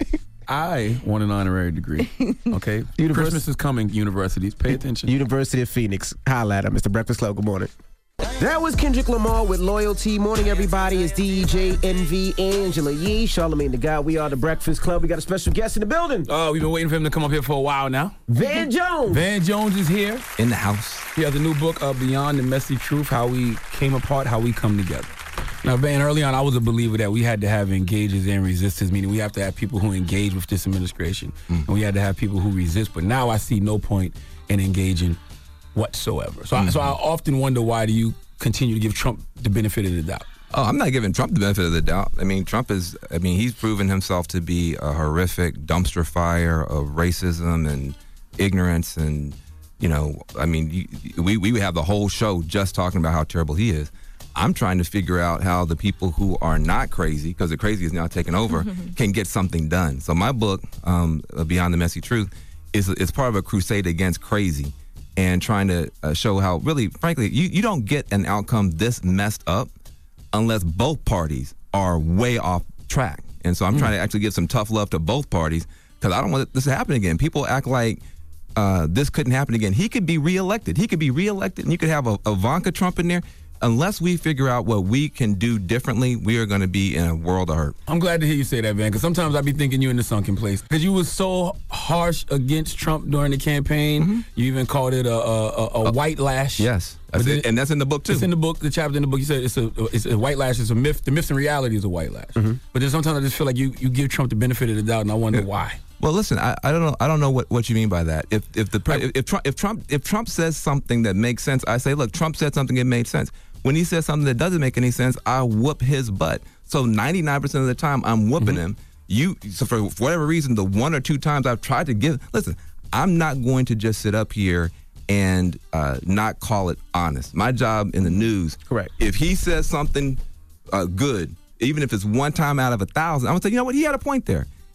[SPEAKER 2] I want an honorary degree. Okay.
[SPEAKER 1] Univers-
[SPEAKER 2] Christmas is coming. Universities, pay attention.
[SPEAKER 1] University of Phoenix. Holla at him. Mister Breakfast Club. Good morning. That was Kendrick Lamar with Loyalty. Morning, everybody. It's D J N V, Angela Yee, Charlamagne the God. We are the Breakfast Club. We got a special guest in the building.
[SPEAKER 2] Oh, we've been waiting for him to come up here for a while now.
[SPEAKER 1] Van Jones.
[SPEAKER 2] Van Jones is here.
[SPEAKER 10] In the house.
[SPEAKER 2] He has a new book, uh, Beyond the Messy Truth, How We Came Apart, How We Come Together. Now, Van, early on, I was a believer that we had to have engagers and resistors, meaning we have to have people who engage with this administration, mm. and we had to have people who resist. But now I see no point in engaging whatsoever. So, mm-hmm. I, so I often wonder, why do you continue to give Trump the benefit of the doubt?
[SPEAKER 10] Oh, I'm not giving Trump the benefit of the doubt. I mean, Trump is, I mean, he's proven himself to be a horrific dumpster fire of racism and ignorance. And, you know, I mean, you, we, we have the whole show just talking about how terrible he is. I'm trying to figure out how the people who are not crazy, because the crazy is now taking over, can get something done. So my book, um, Beyond the Messy Truth, is, is part of a crusade against crazy and trying to uh, show how really, frankly, you, you don't get an outcome this messed up unless both parties are way off track. And so I'm mm. trying to actually give some tough love to both parties, because I don't want this to happen again. People act like uh, this couldn't happen again. He could be reelected. He could be reelected, and you could have a, a Ivanka Trump in there. Unless we figure out what we can do differently, we are going to be in a world of hurt.
[SPEAKER 2] I'm glad to hear you say that, Van, because sometimes I be thinking you in the sunken place. Because you was so harsh against Trump during the campaign. Mm-hmm. You even called it a, a, a, a uh, white lash.
[SPEAKER 10] Yes, that's it, and that's in the book, too.
[SPEAKER 2] It's in the book, the chapter in the book. You said it's a, it's a white lash. It's a myth. The myths and reality is a white lash. Mm-hmm. But then sometimes I just feel like you, you give Trump the benefit of the doubt, and I wonder yeah. why.
[SPEAKER 10] Well, listen, I, I don't know. I don't know what, what you mean by that. If if the if, if Trump if Trump if Trump says something that makes sense, I say, look, Trump said something that made sense. When he says something that doesn't make any sense, I whoop his butt. So ninety-nine percent of the time, I'm whooping mm-hmm. him. You so for, for whatever reason, the one or two times I've tried to give, listen, I'm not going to just sit up here and uh, not call it honest. My job in the news,
[SPEAKER 1] correct.
[SPEAKER 10] If he says something uh, good, even if it's one time out of a thousand, I'm gonna say, you know what, he had a point there.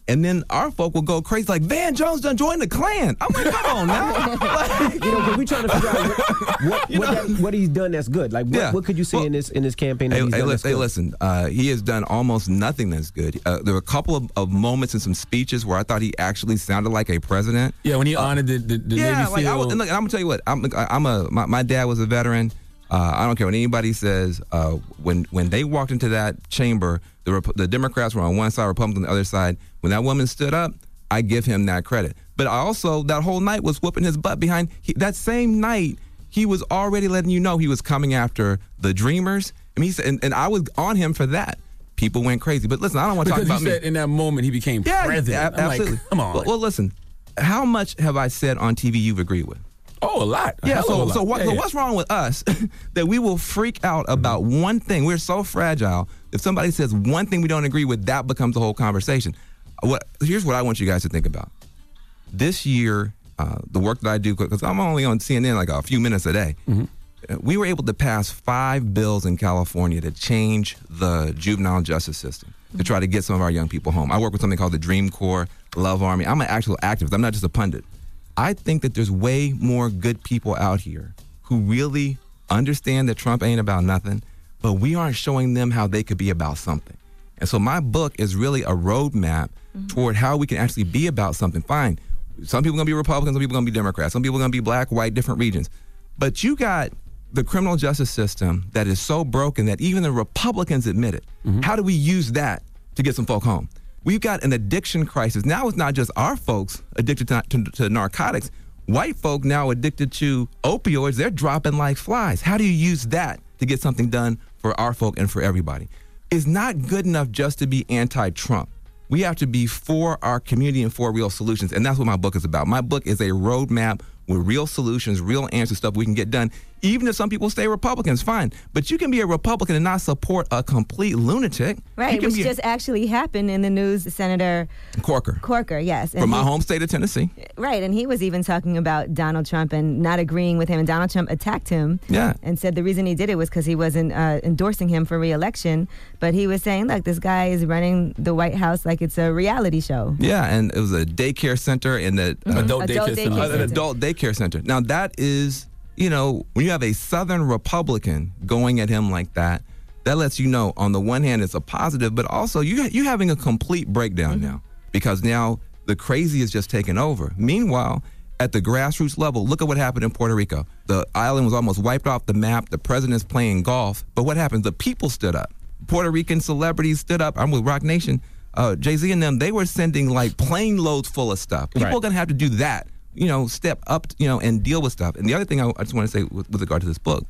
[SPEAKER 10] And then our folk will go crazy like, Van Jones done joined the Klan. I'm like, come on now. Like,
[SPEAKER 1] you know, but we trying to figure out what what, what, that, what he's done that's good. Like, what,
[SPEAKER 10] Yeah.
[SPEAKER 1] what could you say
[SPEAKER 10] Well,
[SPEAKER 1] in this in this campaign that
[SPEAKER 10] Hey,
[SPEAKER 1] he's
[SPEAKER 10] hey,
[SPEAKER 1] done
[SPEAKER 10] li-
[SPEAKER 1] that's
[SPEAKER 10] hey,
[SPEAKER 1] good?
[SPEAKER 10] listen, uh, he has done almost nothing that's good. Uh, there were a couple of, of moments in some speeches where I thought he actually sounded like a president.
[SPEAKER 2] Yeah, when he
[SPEAKER 10] Uh,
[SPEAKER 2] honored the, the, the
[SPEAKER 10] yeah,
[SPEAKER 2] Navy
[SPEAKER 10] like I
[SPEAKER 2] SEAL.
[SPEAKER 10] was, and look, I'm gonna tell you what. I'm, I'm a my, my dad was a veteran. Uh, I don't care what anybody says. Uh, when when they walked into that chamber, the Rep- the Democrats were on one side, Republicans on the other side. When that woman stood up, I give him that credit. But I also that whole night was whooping his butt behind. He, that same night, he was already letting you know he was coming after the Dreamers. I mean, he said, and, and I was on him for that. People went crazy. But listen, I don't want to talk
[SPEAKER 2] because
[SPEAKER 10] about
[SPEAKER 2] you said
[SPEAKER 10] me.
[SPEAKER 2] in that moment he became
[SPEAKER 10] Yeah,
[SPEAKER 2] president.
[SPEAKER 10] yeah,
[SPEAKER 2] I'm
[SPEAKER 10] absolutely.
[SPEAKER 2] like, come on.
[SPEAKER 10] Well, well, listen, how much have I said on T V you've agreed with?
[SPEAKER 2] Oh, a lot. A
[SPEAKER 10] Yeah,
[SPEAKER 2] hell of a
[SPEAKER 10] so
[SPEAKER 2] lot.
[SPEAKER 10] so, what,
[SPEAKER 2] Yeah,
[SPEAKER 10] so
[SPEAKER 2] yeah.
[SPEAKER 10] what's wrong with us that we will freak out about one thing? We're so fragile. If somebody says one thing we don't agree with, that becomes the whole conversation. What? Here's what I want you guys to think about. This year, uh, the work that I do, because I'm only on C N N like a few minutes a day,
[SPEAKER 2] Mm-hmm.
[SPEAKER 10] uh, we were able to pass five bills in California to change the juvenile justice system, to try to get some of our young people home. I work with something called the Dream Corps Love Army. I'm an actual activist. I'm not just a pundit. I think that there's way more good people out here who really understand that Trump ain't about nothing, but we aren't showing them how they could be about something. And so my book is really a roadmap mm-hmm. toward how we can actually be about something. Fine, some people are going to be Republicans, some people are going to be Democrats, some people are going to be black, white, different regions. But you got the criminal justice system that is so broken that even the Republicans admit it. Mm-hmm. How do we use that to get some folk home? We've got an addiction crisis. Now it's not just our folks addicted to, to, to narcotics. White folk now addicted to opioids. They're dropping like flies. How do you use that to get something done for our folk and for everybody? It's not good enough just to be anti-Trump. We have to be for our community and for real solutions. And that's what my book is about. My book is a roadmap with real solutions, real answers, stuff we can get done. Even if some people stay Republicans, fine. But you can be a Republican and not support a complete lunatic.
[SPEAKER 3] Right, which just actually happened in the news. Senator
[SPEAKER 10] Corker.
[SPEAKER 3] Corker, yes. And
[SPEAKER 10] From my
[SPEAKER 3] he,
[SPEAKER 10] home state of Tennessee.
[SPEAKER 3] Right, and he was even talking about Donald Trump and not agreeing with him. And Donald Trump attacked him
[SPEAKER 10] yeah.
[SPEAKER 3] and said the reason he did it was because he wasn't uh, endorsing him for re-election. But he was saying, look, this guy is running the White House like it's a reality show.
[SPEAKER 10] Yeah, and it was a daycare center and the
[SPEAKER 3] Mm-hmm.
[SPEAKER 10] uh,
[SPEAKER 2] adult,
[SPEAKER 3] adult
[SPEAKER 2] daycare,
[SPEAKER 3] daycare
[SPEAKER 2] center.
[SPEAKER 10] an adult daycare center. Now that is, you know, when you have a Southern Republican going at him like that, that lets you know on the one hand it's a positive, but also you you having a complete breakdown mm-hmm. now because now the crazy is just taking over. Meanwhile, at the grassroots level, look at what happened in Puerto Rico. The island was almost wiped off the map. The president's playing golf, but what happened? The people stood up. Puerto Rican celebrities stood up. I'm with Rock Nation. Uh, Jay-Z and them, they were sending like plane loads full of stuff. People
[SPEAKER 1] Right.
[SPEAKER 10] are going to have to do that, you know, step up, you know, and deal with stuff. And the other thing I, I just want to say with, with regard to this book,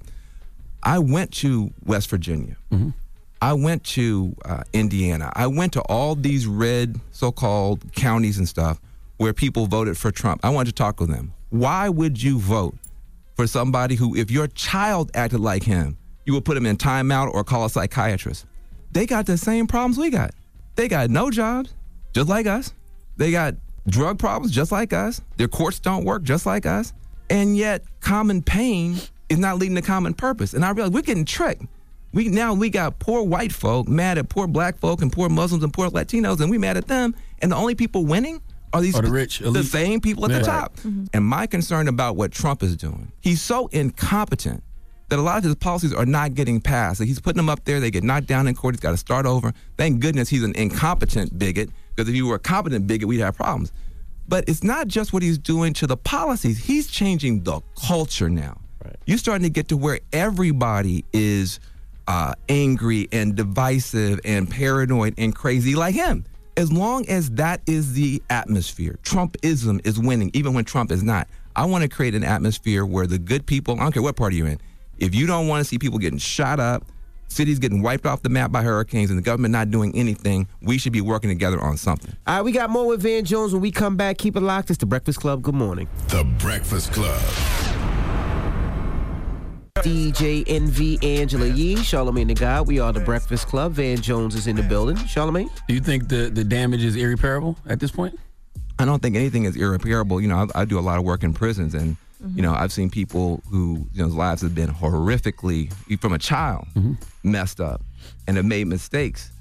[SPEAKER 10] I went to West Virginia. Mm-hmm. I went to uh, Indiana. I went to all these red so-called counties and stuff where people voted for Trump. I wanted to talk with them. Why would you vote for somebody who, if your child acted like him, you would put him in timeout or call a psychiatrist? They got the same problems we got. They got no jobs, just like us. They got drug problems, just like us. Their courts don't work, just like us. And yet, common pain is not leading to common purpose. And I realize we're getting tricked. We now we got poor white folk mad at poor black folk and poor Muslims and poor Latinos, and we mad at them. And the only people winning are these
[SPEAKER 2] Are the rich,
[SPEAKER 10] the
[SPEAKER 2] elite.
[SPEAKER 10] same people at
[SPEAKER 2] Yeah.
[SPEAKER 10] the top. Mm-hmm. And my concern about what Trump is doing, he's so incompetent that a lot of his policies are not getting passed. Like he's putting them up there, they get knocked down in court, he's got to start over. Thank goodness he's an incompetent bigot, because if he were a competent bigot, we'd have problems. But it's not just what he's doing to the policies, he's changing the culture now. Right. You're starting to get to where everybody is uh, angry and divisive and paranoid and crazy like him. As long as that is the atmosphere, Trumpism is winning, even when Trump is not. I want to create an atmosphere where the good people, I don't care what party you're in, if you don't want to see people getting shot up, cities getting wiped off the map by hurricanes, and the government not doing anything, we should be working together on something.
[SPEAKER 1] All right, we got more with Van Jones when we come back. Keep it locked. It's The Breakfast Club. Good morning.
[SPEAKER 6] The Breakfast Club.
[SPEAKER 1] D J N V, Angela Yee, Charlamagne the God. We are The Breakfast Club. Van Jones is in the building. Charlamagne?
[SPEAKER 2] Do you think the, the damage is irreparable at this point?
[SPEAKER 10] I don't think anything is irreparable. You know, I, I do a lot of work in prisons, and
[SPEAKER 3] Mm-hmm.
[SPEAKER 10] you know, I've seen people who, you know, lives have been horrifically, from a child, mm-hmm. messed up and have made mistakes.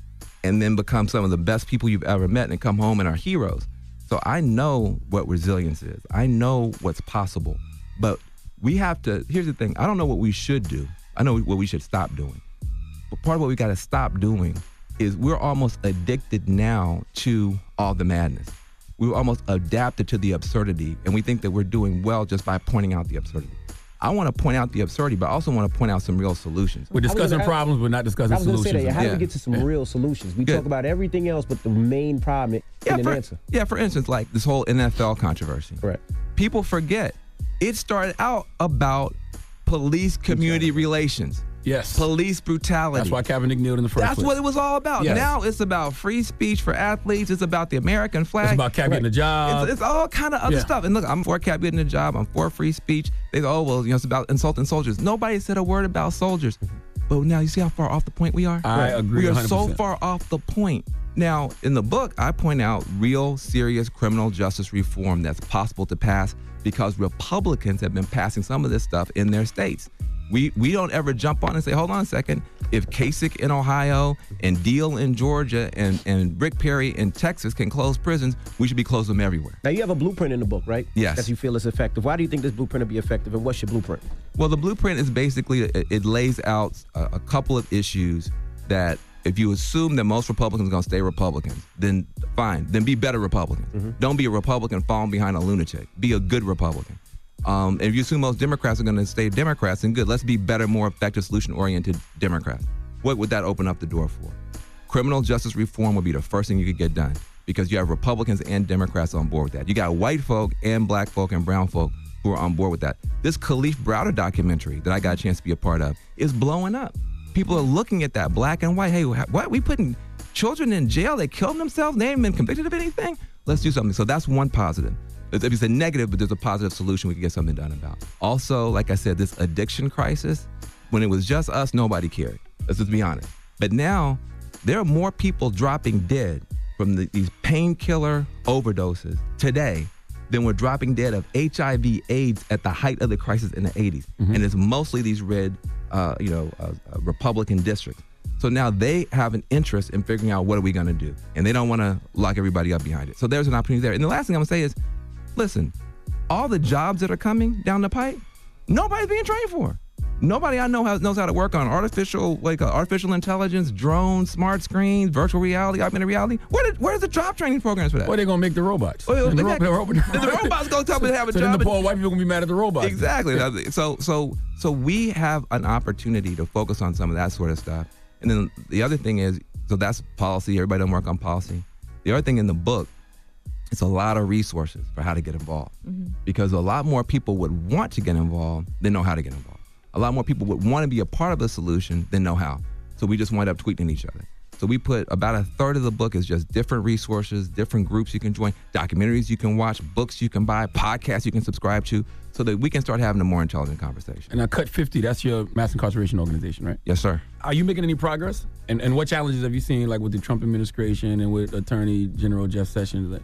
[SPEAKER 10] and then become some of the best people you've ever met and come home and are heroes. So I know what resilience is. I know what's possible. But we have to, here's the thing, I don't know what we should do. I know what we should stop doing. But part of what we got to stop doing is we're almost addicted now to all the madness. We're almost adapted to the absurdity, and we think that we're doing well just by pointing out the absurdity. I want to point out the absurdity, but I also want to point out some real solutions.
[SPEAKER 2] We're discussing problems, but not discussing
[SPEAKER 1] I was gonna
[SPEAKER 2] solutions.
[SPEAKER 1] Say that, how
[SPEAKER 10] yeah.
[SPEAKER 1] do we get to some
[SPEAKER 10] yeah.
[SPEAKER 1] real solutions? We
[SPEAKER 10] yeah.
[SPEAKER 1] talk about everything else, but the main problem
[SPEAKER 10] yeah,
[SPEAKER 1] in
[SPEAKER 10] for,
[SPEAKER 1] an answer.
[SPEAKER 10] Yeah, for instance, like this whole N F L controversy.
[SPEAKER 1] Correct.
[SPEAKER 10] People forget it started out about police community relations.
[SPEAKER 2] Yes.
[SPEAKER 10] Police brutality.
[SPEAKER 2] That's why Kaepernick kneeled in the first
[SPEAKER 10] That's
[SPEAKER 2] place.
[SPEAKER 10] what it was all about.
[SPEAKER 2] Yes.
[SPEAKER 10] Now it's about free speech for athletes. It's about the American flag.
[SPEAKER 2] It's about Cap getting a job.
[SPEAKER 10] It's, it's all kind of other
[SPEAKER 2] Yeah.
[SPEAKER 10] stuff. And look, I'm for Cap getting a job. I'm for free speech. They go, oh, well, you know, it's about insulting soldiers. Nobody said a word about soldiers. But now you see how far off the point we are?
[SPEAKER 2] I agree
[SPEAKER 10] We are
[SPEAKER 2] one hundred percent.
[SPEAKER 10] so far off the point. Now, in the book, I point out real, serious criminal justice reform that's possible to pass because Republicans have been passing some of this stuff in their states. We we don't ever jump on and say, hold on a second. If Kasich in Ohio and Deal in Georgia and, and Rick Perry in Texas can close prisons, we should be closing them everywhere.
[SPEAKER 1] Now, you have a blueprint in the book, right?
[SPEAKER 10] Yes.
[SPEAKER 1] That you feel is effective. Why do you think this blueprint will be effective, and what's your blueprint?
[SPEAKER 10] Well, the blueprint is basically, it, it lays out a, a couple of issues that if you assume that most Republicans are going to stay Republicans, then fine. Then be better Republicans. Mm-hmm. Don't be a Republican falling behind a lunatic. Be a good Republican. Um, and if you assume most Democrats are going to stay Democrats, then good. Let's be better, more effective, solution-oriented Democrats. What would that open up the door for? Criminal justice reform would be the first thing you could get done because you have Republicans and Democrats on board with that. You got white folk and black folk and brown folk who are on board with that. This Khalif Browder documentary that I got a chance to be a part of is blowing up. People are looking at that, black and white. Hey, what? We putting children in jail? They killed themselves? They ain't been convicted of anything? Let's do something. So that's one positive. It's a negative, but there's a positive solution we can get something done about. Also, like I said, this addiction crisis, when it was just us, nobody cared. Let's just be honest. But now, there are more people dropping dead from the, these painkiller overdoses today than were dropping dead of H I V AIDS at the height of the crisis in the eighties. Mm-hmm. And it's mostly these red, uh, you know, uh, uh, Republican districts. So now they have an interest in figuring out what are we going to do. And they don't want to lock everybody up behind it. So there's an opportunity there. And the last thing I'm going to say is, listen, all the jobs that are coming down the pipe, nobody's being trained for. Nobody I know has, knows how to work on artificial, like uh, artificial intelligence, drones, smart screens, virtual reality, augmented reality. Where did, where's the job training programs for that?
[SPEAKER 2] Where are they gonna make the robots?
[SPEAKER 10] Well,
[SPEAKER 2] the,
[SPEAKER 10] the,
[SPEAKER 2] ro-
[SPEAKER 10] the,
[SPEAKER 2] robot,
[SPEAKER 10] the robots gonna tell me to have a
[SPEAKER 2] so
[SPEAKER 10] job.
[SPEAKER 2] Then the poor white people gonna be mad at the robots.
[SPEAKER 10] Exactly. so so so we have an opportunity to focus on some of that sort of stuff. And then the other thing is, so that's policy. Everybody don't work on policy. The other thing in the book, it's a lot of resources for how to get involved. Mm-hmm. Because a lot more people would want to get involved than know how to get involved. A lot more people would want to be a part of the solution than know how. So we just wind up tweeting each other. So we put about a third of the book is just different resources, different groups you can join, documentaries you can watch, books you can buy, podcasts you can subscribe to, so that we can start having a more intelligent conversation.
[SPEAKER 2] And now Cut fifty, that's your mass incarceration organization, right?
[SPEAKER 10] Yes, sir.
[SPEAKER 2] Are you making any progress? And and what challenges have you seen, like with the Trump administration and with Attorney General Jeff Sessions?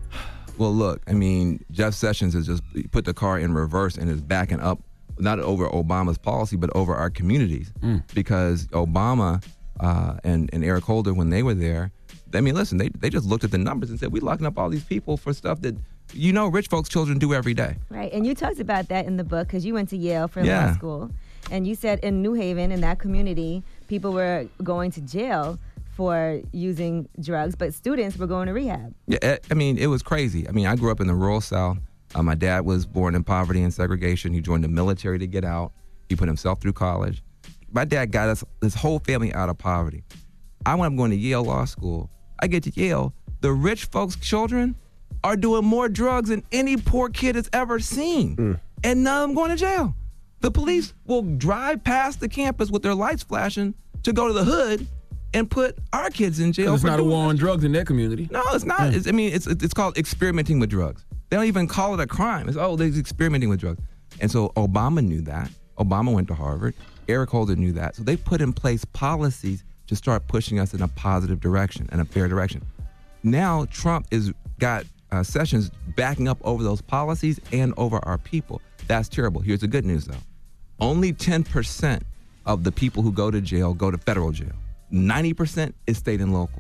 [SPEAKER 10] Well, look, I mean, Jeff Sessions has just put the car in reverse and is backing up, not over Obama's policy, but over our communities. Mm. Because Obama uh, and, and Eric Holder, when they were there, I mean, listen, they, they just looked at the numbers and said, we're locking up all these people for stuff that, you know, rich folks' children do every day.
[SPEAKER 3] Right. And you talked about that in the book because you went to Yale for
[SPEAKER 10] yeah.
[SPEAKER 3] law school. And you said in New Haven, in that community, people were going to jail for using drugs, but students were going to rehab.
[SPEAKER 10] Yeah, I mean, it was crazy. I mean, I grew up in the rural South. Uh, my dad was born in poverty and segregation. He joined the military to get out. He put himself through college. My dad got us, this whole family out of poverty. I wound up going to Yale Law School. I get to Yale. The rich folks' children are doing more drugs than any poor kid has ever seen. Mm. And none of them going to jail. The police will drive past the campus with their lights flashing to go to the hood and put our kids in jail.
[SPEAKER 2] It's
[SPEAKER 10] for
[SPEAKER 2] not a war on drugs in their community.
[SPEAKER 10] No, it's not. Yeah. It's, I mean, it's it's called experimenting with drugs. They don't even call it a crime. It's, oh, they're experimenting with drugs. And so Obama knew that. Obama went to Harvard. Eric Holder knew that. So they put in place policies to start pushing us in a positive direction and a fair direction. Now Trump is got uh, Sessions backing up over those policies and over our people. That's terrible. Here's the good news, though. Only ten percent of the people who go to jail go to federal jail. ninety percent is state and local.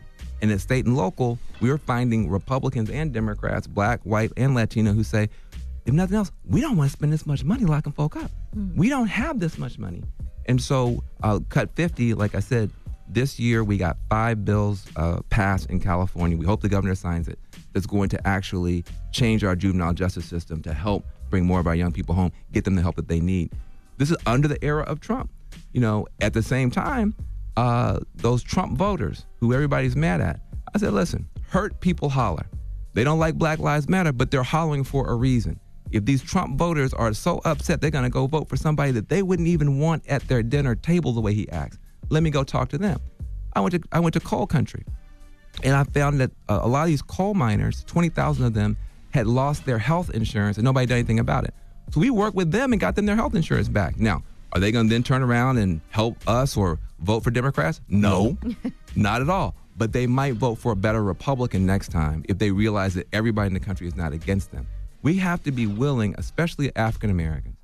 [SPEAKER 10] And at state and local, we are finding Republicans and Democrats, black, white, and Latino, who say, if nothing else, we don't want to spend this much money locking folk up. Mm. We don't have this much money. And so uh, Cut fifty, like I said, this year we got five bills uh, passed in California. We hope the governor signs it. That's going to actually change our juvenile justice system to help bring more of our young people home, get them the help that they need. This is under the era of Trump. You know, at the same time, uh, those Trump voters who everybody's mad at, I said, listen, hurt people holler. They don't like Black Lives Matter, but they're hollering for a reason. If these Trump voters are so upset, they're going to go vote for somebody that they wouldn't even want at their dinner table the way he acts. Let me go talk to them. I went to I went to coal country, and I found that uh, a lot of these coal miners, twenty thousand of them, had lost their health insurance, and nobody did anything about it. So we worked with them and got them their health insurance back. Now, are they going to then turn around and help us or vote for Democrats? No, not at all. But they might vote for a better Republican next time if they realize that everybody in the country is not against them. We have to be willing, especially African Americans.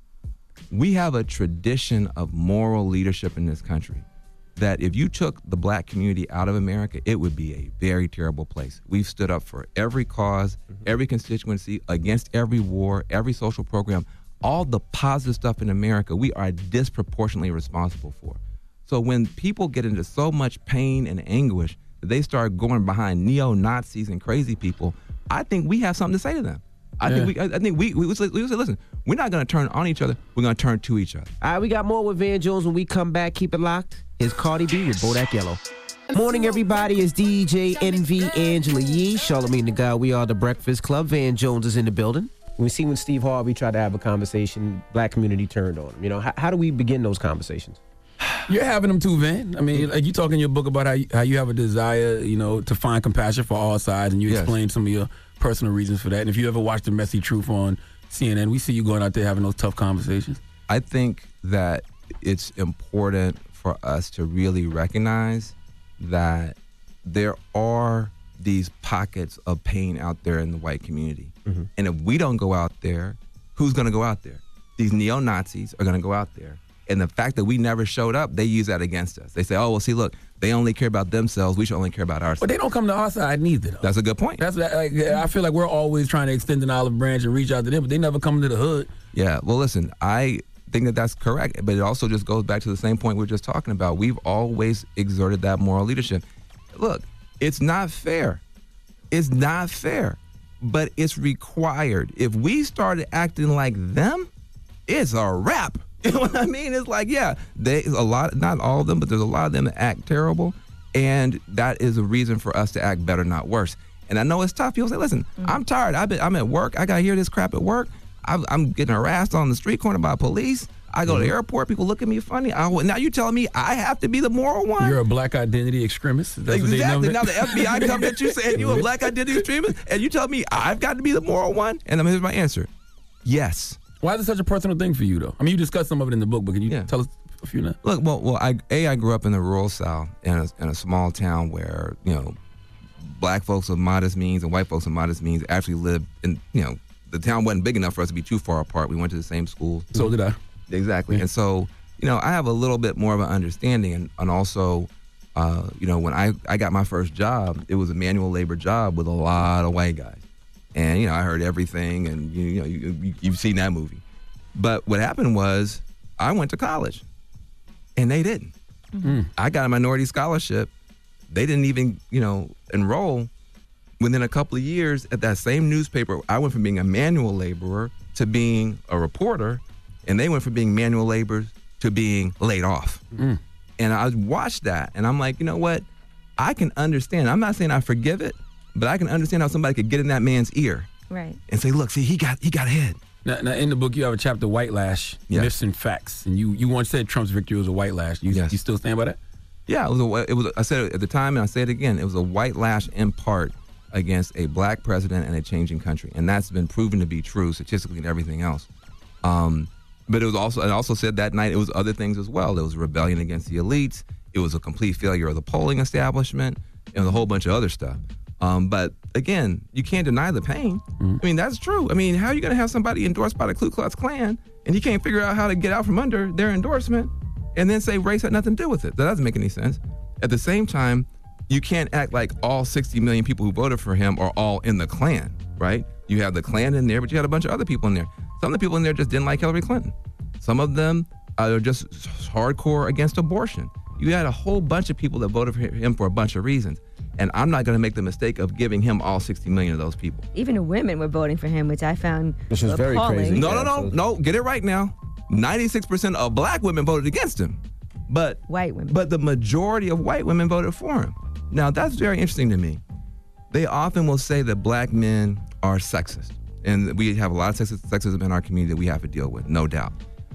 [SPEAKER 10] We have a tradition of moral leadership in this country that if you took the black community out of America, it would be a very terrible place. We've stood up for every cause, mm-hmm. every constituency, against every war, every social program, all the positive stuff in America we are disproportionately responsible for. So when people get into so much pain and anguish that they start going behind neo-Nazis and crazy people, I think we have something to say to them. I yeah. think we. I think we. We would say, we would say, listen, we're not going to turn on each other. We're going to turn to each other.
[SPEAKER 1] All right, we got more with Van Jones when we come back. Keep it locked. Here's Cardi B with Bodak Yellow. Morning, everybody. It's D J Envy, Angela Yee, Charlamagne the God. We are the Breakfast Club. Van Jones is in the building. We see when Steve Harvey tried to have a conversation, black community turned on him. You know, how, how do we begin those conversations?
[SPEAKER 2] You're having them too, Van. I mean, like you talk in your book about how you, how you have a desire, you know, to find compassion for all sides, and you yes. explain some of your personal reasons for that. And if you ever watch The Messy Truth on C N N, we see you going out there having those tough conversations.
[SPEAKER 10] I think that it's important for us to really recognize that there are these pockets of pain out there in the white community. Mm-hmm. And if we don't go out there, who's going to go out there? These neo-Nazis are going to go out there. And the fact that we never showed up, they use that against us. They say, oh, well, see, look, they only care about themselves. We should only care about ourselves.
[SPEAKER 2] But they don't come to our side neither, though.
[SPEAKER 10] That's a good point.
[SPEAKER 2] That's like, I feel like we're always trying to extend an olive branch and reach out to them, but they never come to the hood.
[SPEAKER 10] Yeah, well, listen, I think that that's correct, but it also just goes back to the same point we were just talking about. We've always exerted that moral leadership. Look, it's not fair. It's not fair, but it's required. If we started acting like them, it's a wrap. You know what I mean? It's like, yeah, they a lot, not all of them, but there's a lot of them that act terrible, and that is a reason for us to act better, not worse. And I know it's tough. People say, listen, mm-hmm. I'm tired. I've been, I'm at work. I got to hear this crap at work. I'm, I'm getting harassed on the street corner by police. I go mm-hmm. to the airport. People look at me funny. I, now you telling me I have to be the moral one?
[SPEAKER 2] You're a black identity extremist?
[SPEAKER 10] That's exactly. Now the F B I comes at you saying you're a black identity extremist, and you tell me I've got to be the moral one? And here's my answer. Yes.
[SPEAKER 2] Why is it such a personal thing for you, though? I mean, you discussed some of it in the book, but can you yeah. tell us a few now?
[SPEAKER 10] Look, well, well, I, A, I grew up in the rural South in a, in a small town where, you know, black folks of modest means and white folks of modest means actually lived in, you know, the town wasn't big enough for us to be too far apart. We went to the same school.
[SPEAKER 2] So did I.
[SPEAKER 10] Exactly. Yeah. And so, you know, I have a little bit more of an understanding. And, and also, uh, you know, when I, I got my first job, it was a manual labor job with a lot of white guys. And, you know, I heard everything, and, you, you know, you, you, you've seen that movie. But what happened was I went to college, and they didn't. Mm-hmm. I got a minority scholarship. They didn't even, you know, enroll. Within a couple of years at that same newspaper, I went from being a manual laborer to being a reporter, and they went from being manual laborers to being laid off. Mm. And I watched that, and I'm like, you know what? I can understand. I'm not saying I forgive it, but I can understand how somebody could get in that man's ear,
[SPEAKER 3] right,
[SPEAKER 10] and say, "Look, see, he got he got ahead."
[SPEAKER 2] Now, now in the book, you have a chapter, White Lash, yes. Myths and Facts, and you you once said Trump's victory was a white lash. You, yes. you still stand by that?
[SPEAKER 10] Yeah, it was. A, it was. I said it at the time, and I say it again. It was a white lash in part against a black president and a changing country, and that's been proven to be true statistically and everything else. Um, but it was also. I also said that night it was other things as well. There was rebellion against the elites. It was a complete failure of the polling establishment, and a whole bunch of other stuff. Um, but again, you can't deny the pain. Mm-hmm. I mean, that's true. I mean, how are you going to have somebody endorsed by the Ku Klux Klan and you can't figure out how to get out from under their endorsement and then say race had nothing to do with it? That doesn't make any sense. At the same time, you can't act like all sixty million people who voted for him are all in the Klan, right? You have the Klan in there, but you had a bunch of other people in there. Some of the people in there just didn't like Hillary Clinton. Some of them are just hardcore against abortion. You had a whole bunch of people that voted for him for a bunch of reasons. And I'm not going to make the mistake of giving him all sixty million of those people.
[SPEAKER 3] Even women were voting for him, which I found
[SPEAKER 1] Which was very
[SPEAKER 3] appalling.
[SPEAKER 1] crazy.
[SPEAKER 10] No, no, no, no. Get it right now. ninety-six percent of black women voted against him. But
[SPEAKER 3] white women.
[SPEAKER 10] But the majority of white women voted for him. Now, that's very interesting to me. They often will say that black men are sexist. And we have a lot of sexism in our community that we have to deal with, no doubt.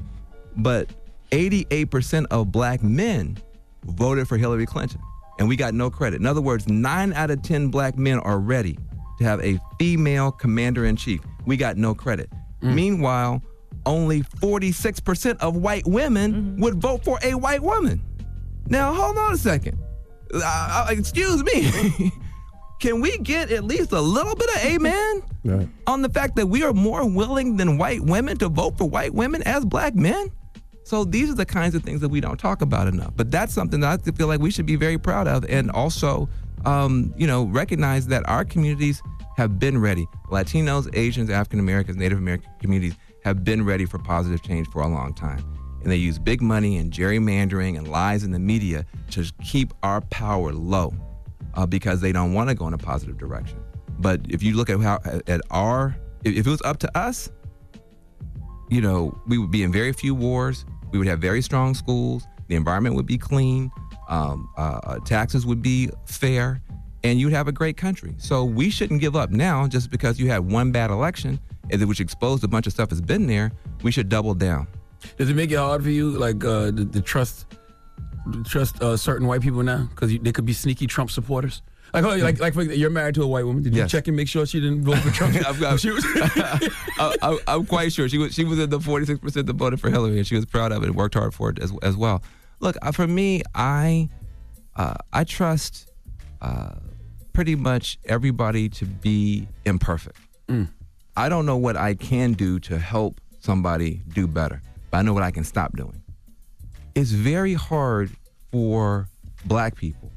[SPEAKER 10] But eighty-eight percent of black men voted for Hillary Clinton. And we got no credit. In other words, nine out of ten black men are ready to have a female commander-in-chief. We got no credit. Mm. Meanwhile, only forty-six percent of white women mm-hmm. would vote for a white woman. Now, hold on a second. Uh, excuse me. Can we get at least a little bit of amen right. on the fact that we are more willing than white women to vote for white women as black men? So these are the kinds of things that we don't talk about enough. But that's something that I feel like we should be very proud of, and also, um, you know, recognize that our communities have been ready. Latinos, Asians, African Americans, Native American communities have been ready for positive change for a long time. And they use big money and gerrymandering and lies in the media to keep our power low uh, because they don't want to go in a positive direction. But if you look at how at our, if it was up to us, you know, we would be in very few wars. We would have very strong schools. The environment would be clean. Um, uh, taxes would be fair, and you'd have a great country. So we shouldn't give up now just because you had one bad election, which exposed a bunch of stuff that's been there. We should double down.
[SPEAKER 2] Does it make it hard for you, like, uh, to, to trust to trust uh, certain white people now? Because they could be sneaky Trump supporters. Like, oh, like, like for, you're married to a white woman. Did you
[SPEAKER 10] yes.
[SPEAKER 2] check and make sure she didn't vote for Trump?
[SPEAKER 10] I've got,
[SPEAKER 2] she was
[SPEAKER 10] I, I, I'm quite sure she was. She was in the forty-six percent that voted for Hillary, and she was proud of it and worked hard for it as, as well. Look, uh, for me, I uh, I trust uh, pretty much everybody to be imperfect. Mm. I don't know what I can do to help somebody do better, but I know what I can stop doing. It's very hard for black people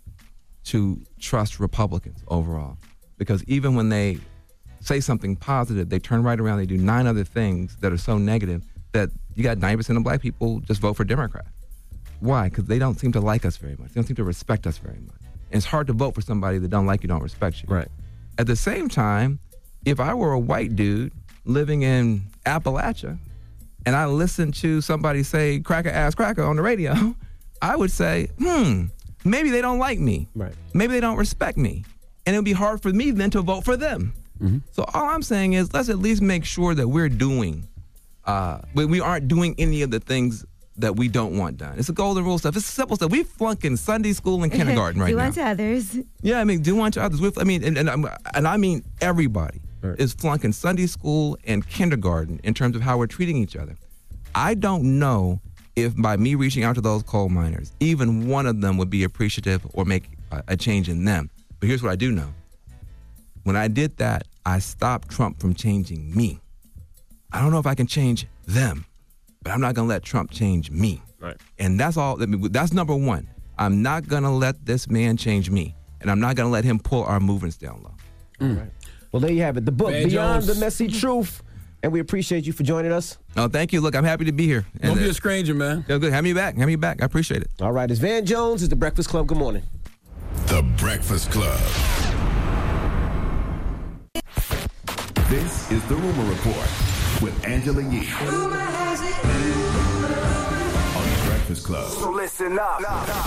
[SPEAKER 10] to trust Republicans overall, because even when they say something positive, they turn right around, they do nine other things that are so negative that you got ninety percent of black people just vote for Democrat. Why? Because they don't seem to like us very much. They don't seem to respect us very much. And it's hard to vote for somebody that don't like you, don't respect you.
[SPEAKER 1] Right.
[SPEAKER 10] At the same time, if I were a white dude living in Appalachia and I listened to somebody say cracker ass cracker on the radio, I would say, hmm, maybe they don't like me.
[SPEAKER 1] Right.
[SPEAKER 10] Maybe they don't respect me. And it would be hard for me then to vote for them. Mm-hmm. So all I'm saying is let's at least make sure that we're doing, uh, we aren't doing any of the things that we don't want done. It's a golden rule stuff. It's simple stuff. We flunk in Sunday school and kindergarten right
[SPEAKER 3] do
[SPEAKER 10] now.
[SPEAKER 3] Do unto others.
[SPEAKER 10] Yeah, I mean, do unto others. With, I mean, and, and, and I mean everybody
[SPEAKER 1] right.
[SPEAKER 10] is flunking Sunday school and kindergarten in terms of how we're treating each other. I don't know if by me reaching out to those coal miners, even one of them would be appreciative or make a, a change in them. But here's what I do know. When I did that, I stopped Trump from changing me. I don't know if I can change them, but I'm not going to let Trump change me.
[SPEAKER 1] Right.
[SPEAKER 10] And that's all. That's number one. I'm not going to let this man change me, and I'm not going to let him pull our movements down low.
[SPEAKER 1] Mm. Right. Well, there you have it. The book,
[SPEAKER 2] Van
[SPEAKER 1] Beyond
[SPEAKER 2] Jones.
[SPEAKER 1] the Messy Truth. And we appreciate you for joining us.
[SPEAKER 10] Oh, thank you. Look, I'm happy to be here.
[SPEAKER 2] Don't
[SPEAKER 10] and,
[SPEAKER 2] be
[SPEAKER 10] uh,
[SPEAKER 2] a stranger, man.
[SPEAKER 10] Yeah, good. Have me back. Have me back. I appreciate it.
[SPEAKER 1] All right. It's Van Jones. It's The Breakfast Club. Good morning.
[SPEAKER 6] The Breakfast Club. This is the Rumor Report with Angela Yee. Rumor has it. On The Breakfast Club.
[SPEAKER 7] So listen up.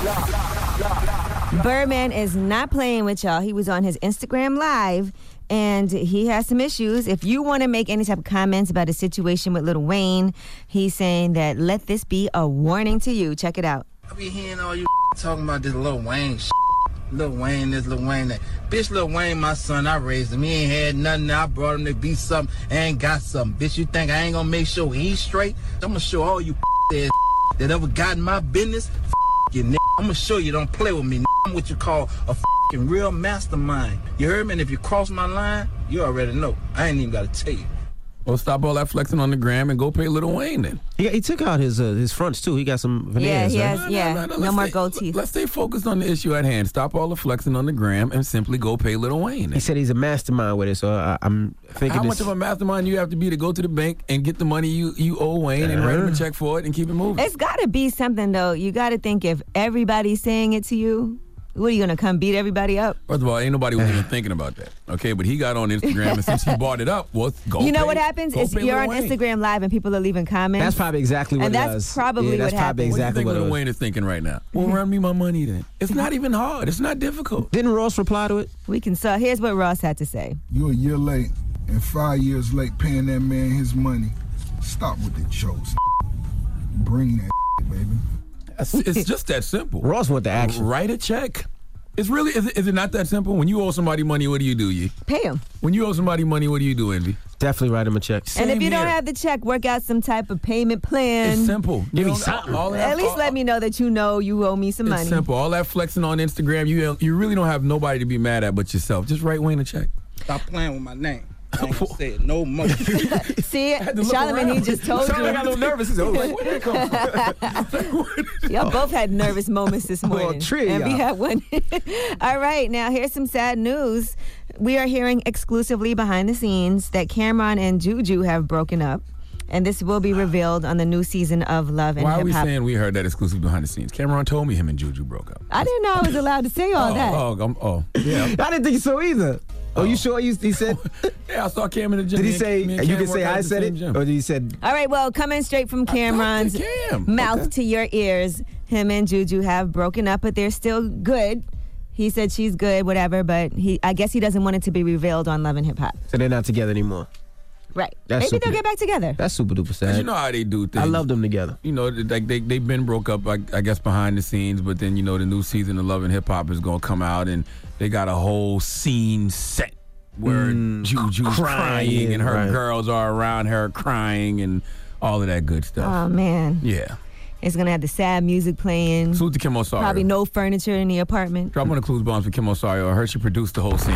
[SPEAKER 3] Birdman is not playing with y'all. He was on his Instagram Live, and he has some issues. If you want to make any type of comments about his situation with Lil Wayne, he's saying that let this be a warning to you. Check it out.
[SPEAKER 11] I be hearing all you talking about this Lil Wayne shit. Lil Wayne, this Lil Wayne, that. Bitch, Lil Wayne, my son, I raised him. He ain't had nothing. I brought him to be something. Ain't got something. Bitch, you think I ain't gonna make sure he's straight? I'm gonna show all you ass that ever got in my business. You nigga. I'm gonna show you. Don't play with me. I'm what you call a fucking real mastermind. You heard me? And if you cross my line, you already know. I ain't even gotta tell you.
[SPEAKER 2] Well, stop all that flexing on the gram and go pay Lil Wayne then.
[SPEAKER 1] He, he took out his uh, his fronts too. He got some veneers.
[SPEAKER 3] Yeah, he
[SPEAKER 1] right?
[SPEAKER 3] has, yeah. No,
[SPEAKER 2] let's
[SPEAKER 3] more
[SPEAKER 2] stay-
[SPEAKER 3] gold teeth.
[SPEAKER 2] Let's stay focused on the issue at hand. Stop all the flexing on the gram and simply go pay Lil Wayne.
[SPEAKER 1] He said he's a mastermind with it, so I, I'm thinking
[SPEAKER 2] How
[SPEAKER 1] this.
[SPEAKER 2] much of a mastermind you have to be to go to the bank and get the money you, you owe Wayne and write him a check for it and keep it moving?
[SPEAKER 3] It's got to be something, though. You got to think if everybody's saying it to you, what are you going to come beat everybody up?
[SPEAKER 2] First of all, ain't nobody was even thinking about that. Okay, but he got on Instagram, and since he brought it up, well, go
[SPEAKER 3] You know
[SPEAKER 2] pay-
[SPEAKER 3] what happens?
[SPEAKER 2] go
[SPEAKER 3] Is
[SPEAKER 2] pay
[SPEAKER 3] you're
[SPEAKER 2] Lil
[SPEAKER 3] on
[SPEAKER 2] Wayne.
[SPEAKER 3] Instagram Live and people are leaving comments.
[SPEAKER 1] That's probably exactly what
[SPEAKER 3] and
[SPEAKER 1] it
[SPEAKER 3] that's
[SPEAKER 1] was.
[SPEAKER 3] probably
[SPEAKER 1] yeah, that's
[SPEAKER 3] what
[SPEAKER 1] probably
[SPEAKER 3] happened.
[SPEAKER 1] exactly
[SPEAKER 2] What
[SPEAKER 1] what
[SPEAKER 2] do you
[SPEAKER 1] it
[SPEAKER 2] think
[SPEAKER 1] was.
[SPEAKER 2] Lil Wayne is thinking right now? Well, run me my money then. It's not even hard. It's not difficult.
[SPEAKER 1] Didn't Ross reply to it?
[SPEAKER 3] We can saw. Here's what Ross had to say.
[SPEAKER 12] You're a year late and five years late paying that man his money. Stop with the jokes. Bring that baby.
[SPEAKER 2] It's, it's just that simple.
[SPEAKER 1] Ross want the action.
[SPEAKER 2] Write a check. It's really, is it, is it not that simple? When you owe somebody money, what do you do, Yee?
[SPEAKER 3] Pay him.
[SPEAKER 2] When you owe somebody money, what do you do, Envy?
[SPEAKER 1] Definitely write him a check.
[SPEAKER 3] And if
[SPEAKER 2] Same
[SPEAKER 3] you don't
[SPEAKER 2] here.
[SPEAKER 3] have the check, work out some type of payment plan.
[SPEAKER 2] It's simple.
[SPEAKER 1] Give me
[SPEAKER 2] You don't-
[SPEAKER 1] something.
[SPEAKER 2] all that-
[SPEAKER 3] At least
[SPEAKER 2] all-
[SPEAKER 3] let me know that you know you owe me some
[SPEAKER 2] It's
[SPEAKER 3] money.
[SPEAKER 2] simple. All that flexing on Instagram, you you really don't have nobody to be mad at but yourself. Just write Wayne a check.
[SPEAKER 11] Stop playing with my name. I ain't gonna say it no more.
[SPEAKER 3] See,
[SPEAKER 2] had to look
[SPEAKER 3] Charlamagne, he
[SPEAKER 2] around.
[SPEAKER 3] just told
[SPEAKER 2] Charlamagne
[SPEAKER 3] you.
[SPEAKER 2] got a little nervous. He said, oh, wait, where did it come from?
[SPEAKER 3] Y'all both had nervous moments this morning.
[SPEAKER 1] tree,
[SPEAKER 3] and we
[SPEAKER 1] y'all.
[SPEAKER 3] had one. All right, now here's some sad news. We are hearing exclusively behind the scenes that Cameron and Juju have broken up. And this will be revealed on the new season of Love and
[SPEAKER 2] Why are
[SPEAKER 3] Hip
[SPEAKER 2] we
[SPEAKER 3] Hop.
[SPEAKER 2] saying we heard that exclusive behind the scenes? Cameron told me him and Juju broke up.
[SPEAKER 3] I didn't know I was allowed to say all
[SPEAKER 2] oh,
[SPEAKER 3] that.
[SPEAKER 2] Oh, um, oh, yeah.
[SPEAKER 1] I didn't think so either. Oh, you sure? You, he said.
[SPEAKER 2] Yeah, I saw Cam in the gym.
[SPEAKER 1] Did he
[SPEAKER 2] Me and-
[SPEAKER 1] say?
[SPEAKER 2] me and
[SPEAKER 1] You
[SPEAKER 2] Cam
[SPEAKER 1] can say
[SPEAKER 2] worked out
[SPEAKER 1] I
[SPEAKER 2] at the
[SPEAKER 1] said
[SPEAKER 2] same
[SPEAKER 1] it,
[SPEAKER 2] gym.
[SPEAKER 1] or did he said?
[SPEAKER 3] All right, well, coming straight from Cameron's
[SPEAKER 2] Cam.
[SPEAKER 3] mouth
[SPEAKER 2] Okay.
[SPEAKER 3] to your ears, him and Juju have broken up, but they're still good. He said she's good, whatever, but he, I guess he doesn't want it to be revealed on Love and Hip Hop.
[SPEAKER 1] So they're not together anymore.
[SPEAKER 3] Right.
[SPEAKER 1] That's
[SPEAKER 3] Maybe
[SPEAKER 1] super-
[SPEAKER 3] they'll get back together.
[SPEAKER 1] That's super duper
[SPEAKER 2] 'Cause
[SPEAKER 1] sad.
[SPEAKER 2] you know how they do things.
[SPEAKER 1] I love them together.
[SPEAKER 2] You know, like they they've been broke up, I, I guess, behind the scenes. But then you know the new season of Love and Hip Hop is gonna come out, and they got a whole scene set where
[SPEAKER 1] Mm,
[SPEAKER 2] Juju's crying,
[SPEAKER 1] crying,
[SPEAKER 2] and her
[SPEAKER 1] right.
[SPEAKER 2] girls are around her crying and all of that good stuff.
[SPEAKER 3] Oh, man.
[SPEAKER 2] Yeah.
[SPEAKER 3] It's going to have the sad music playing.
[SPEAKER 2] Salute to Kim Osario.
[SPEAKER 3] Probably no furniture in the apartment.
[SPEAKER 2] Drop one of the clues bombs for Kim Osario. I heard she produced the whole scene.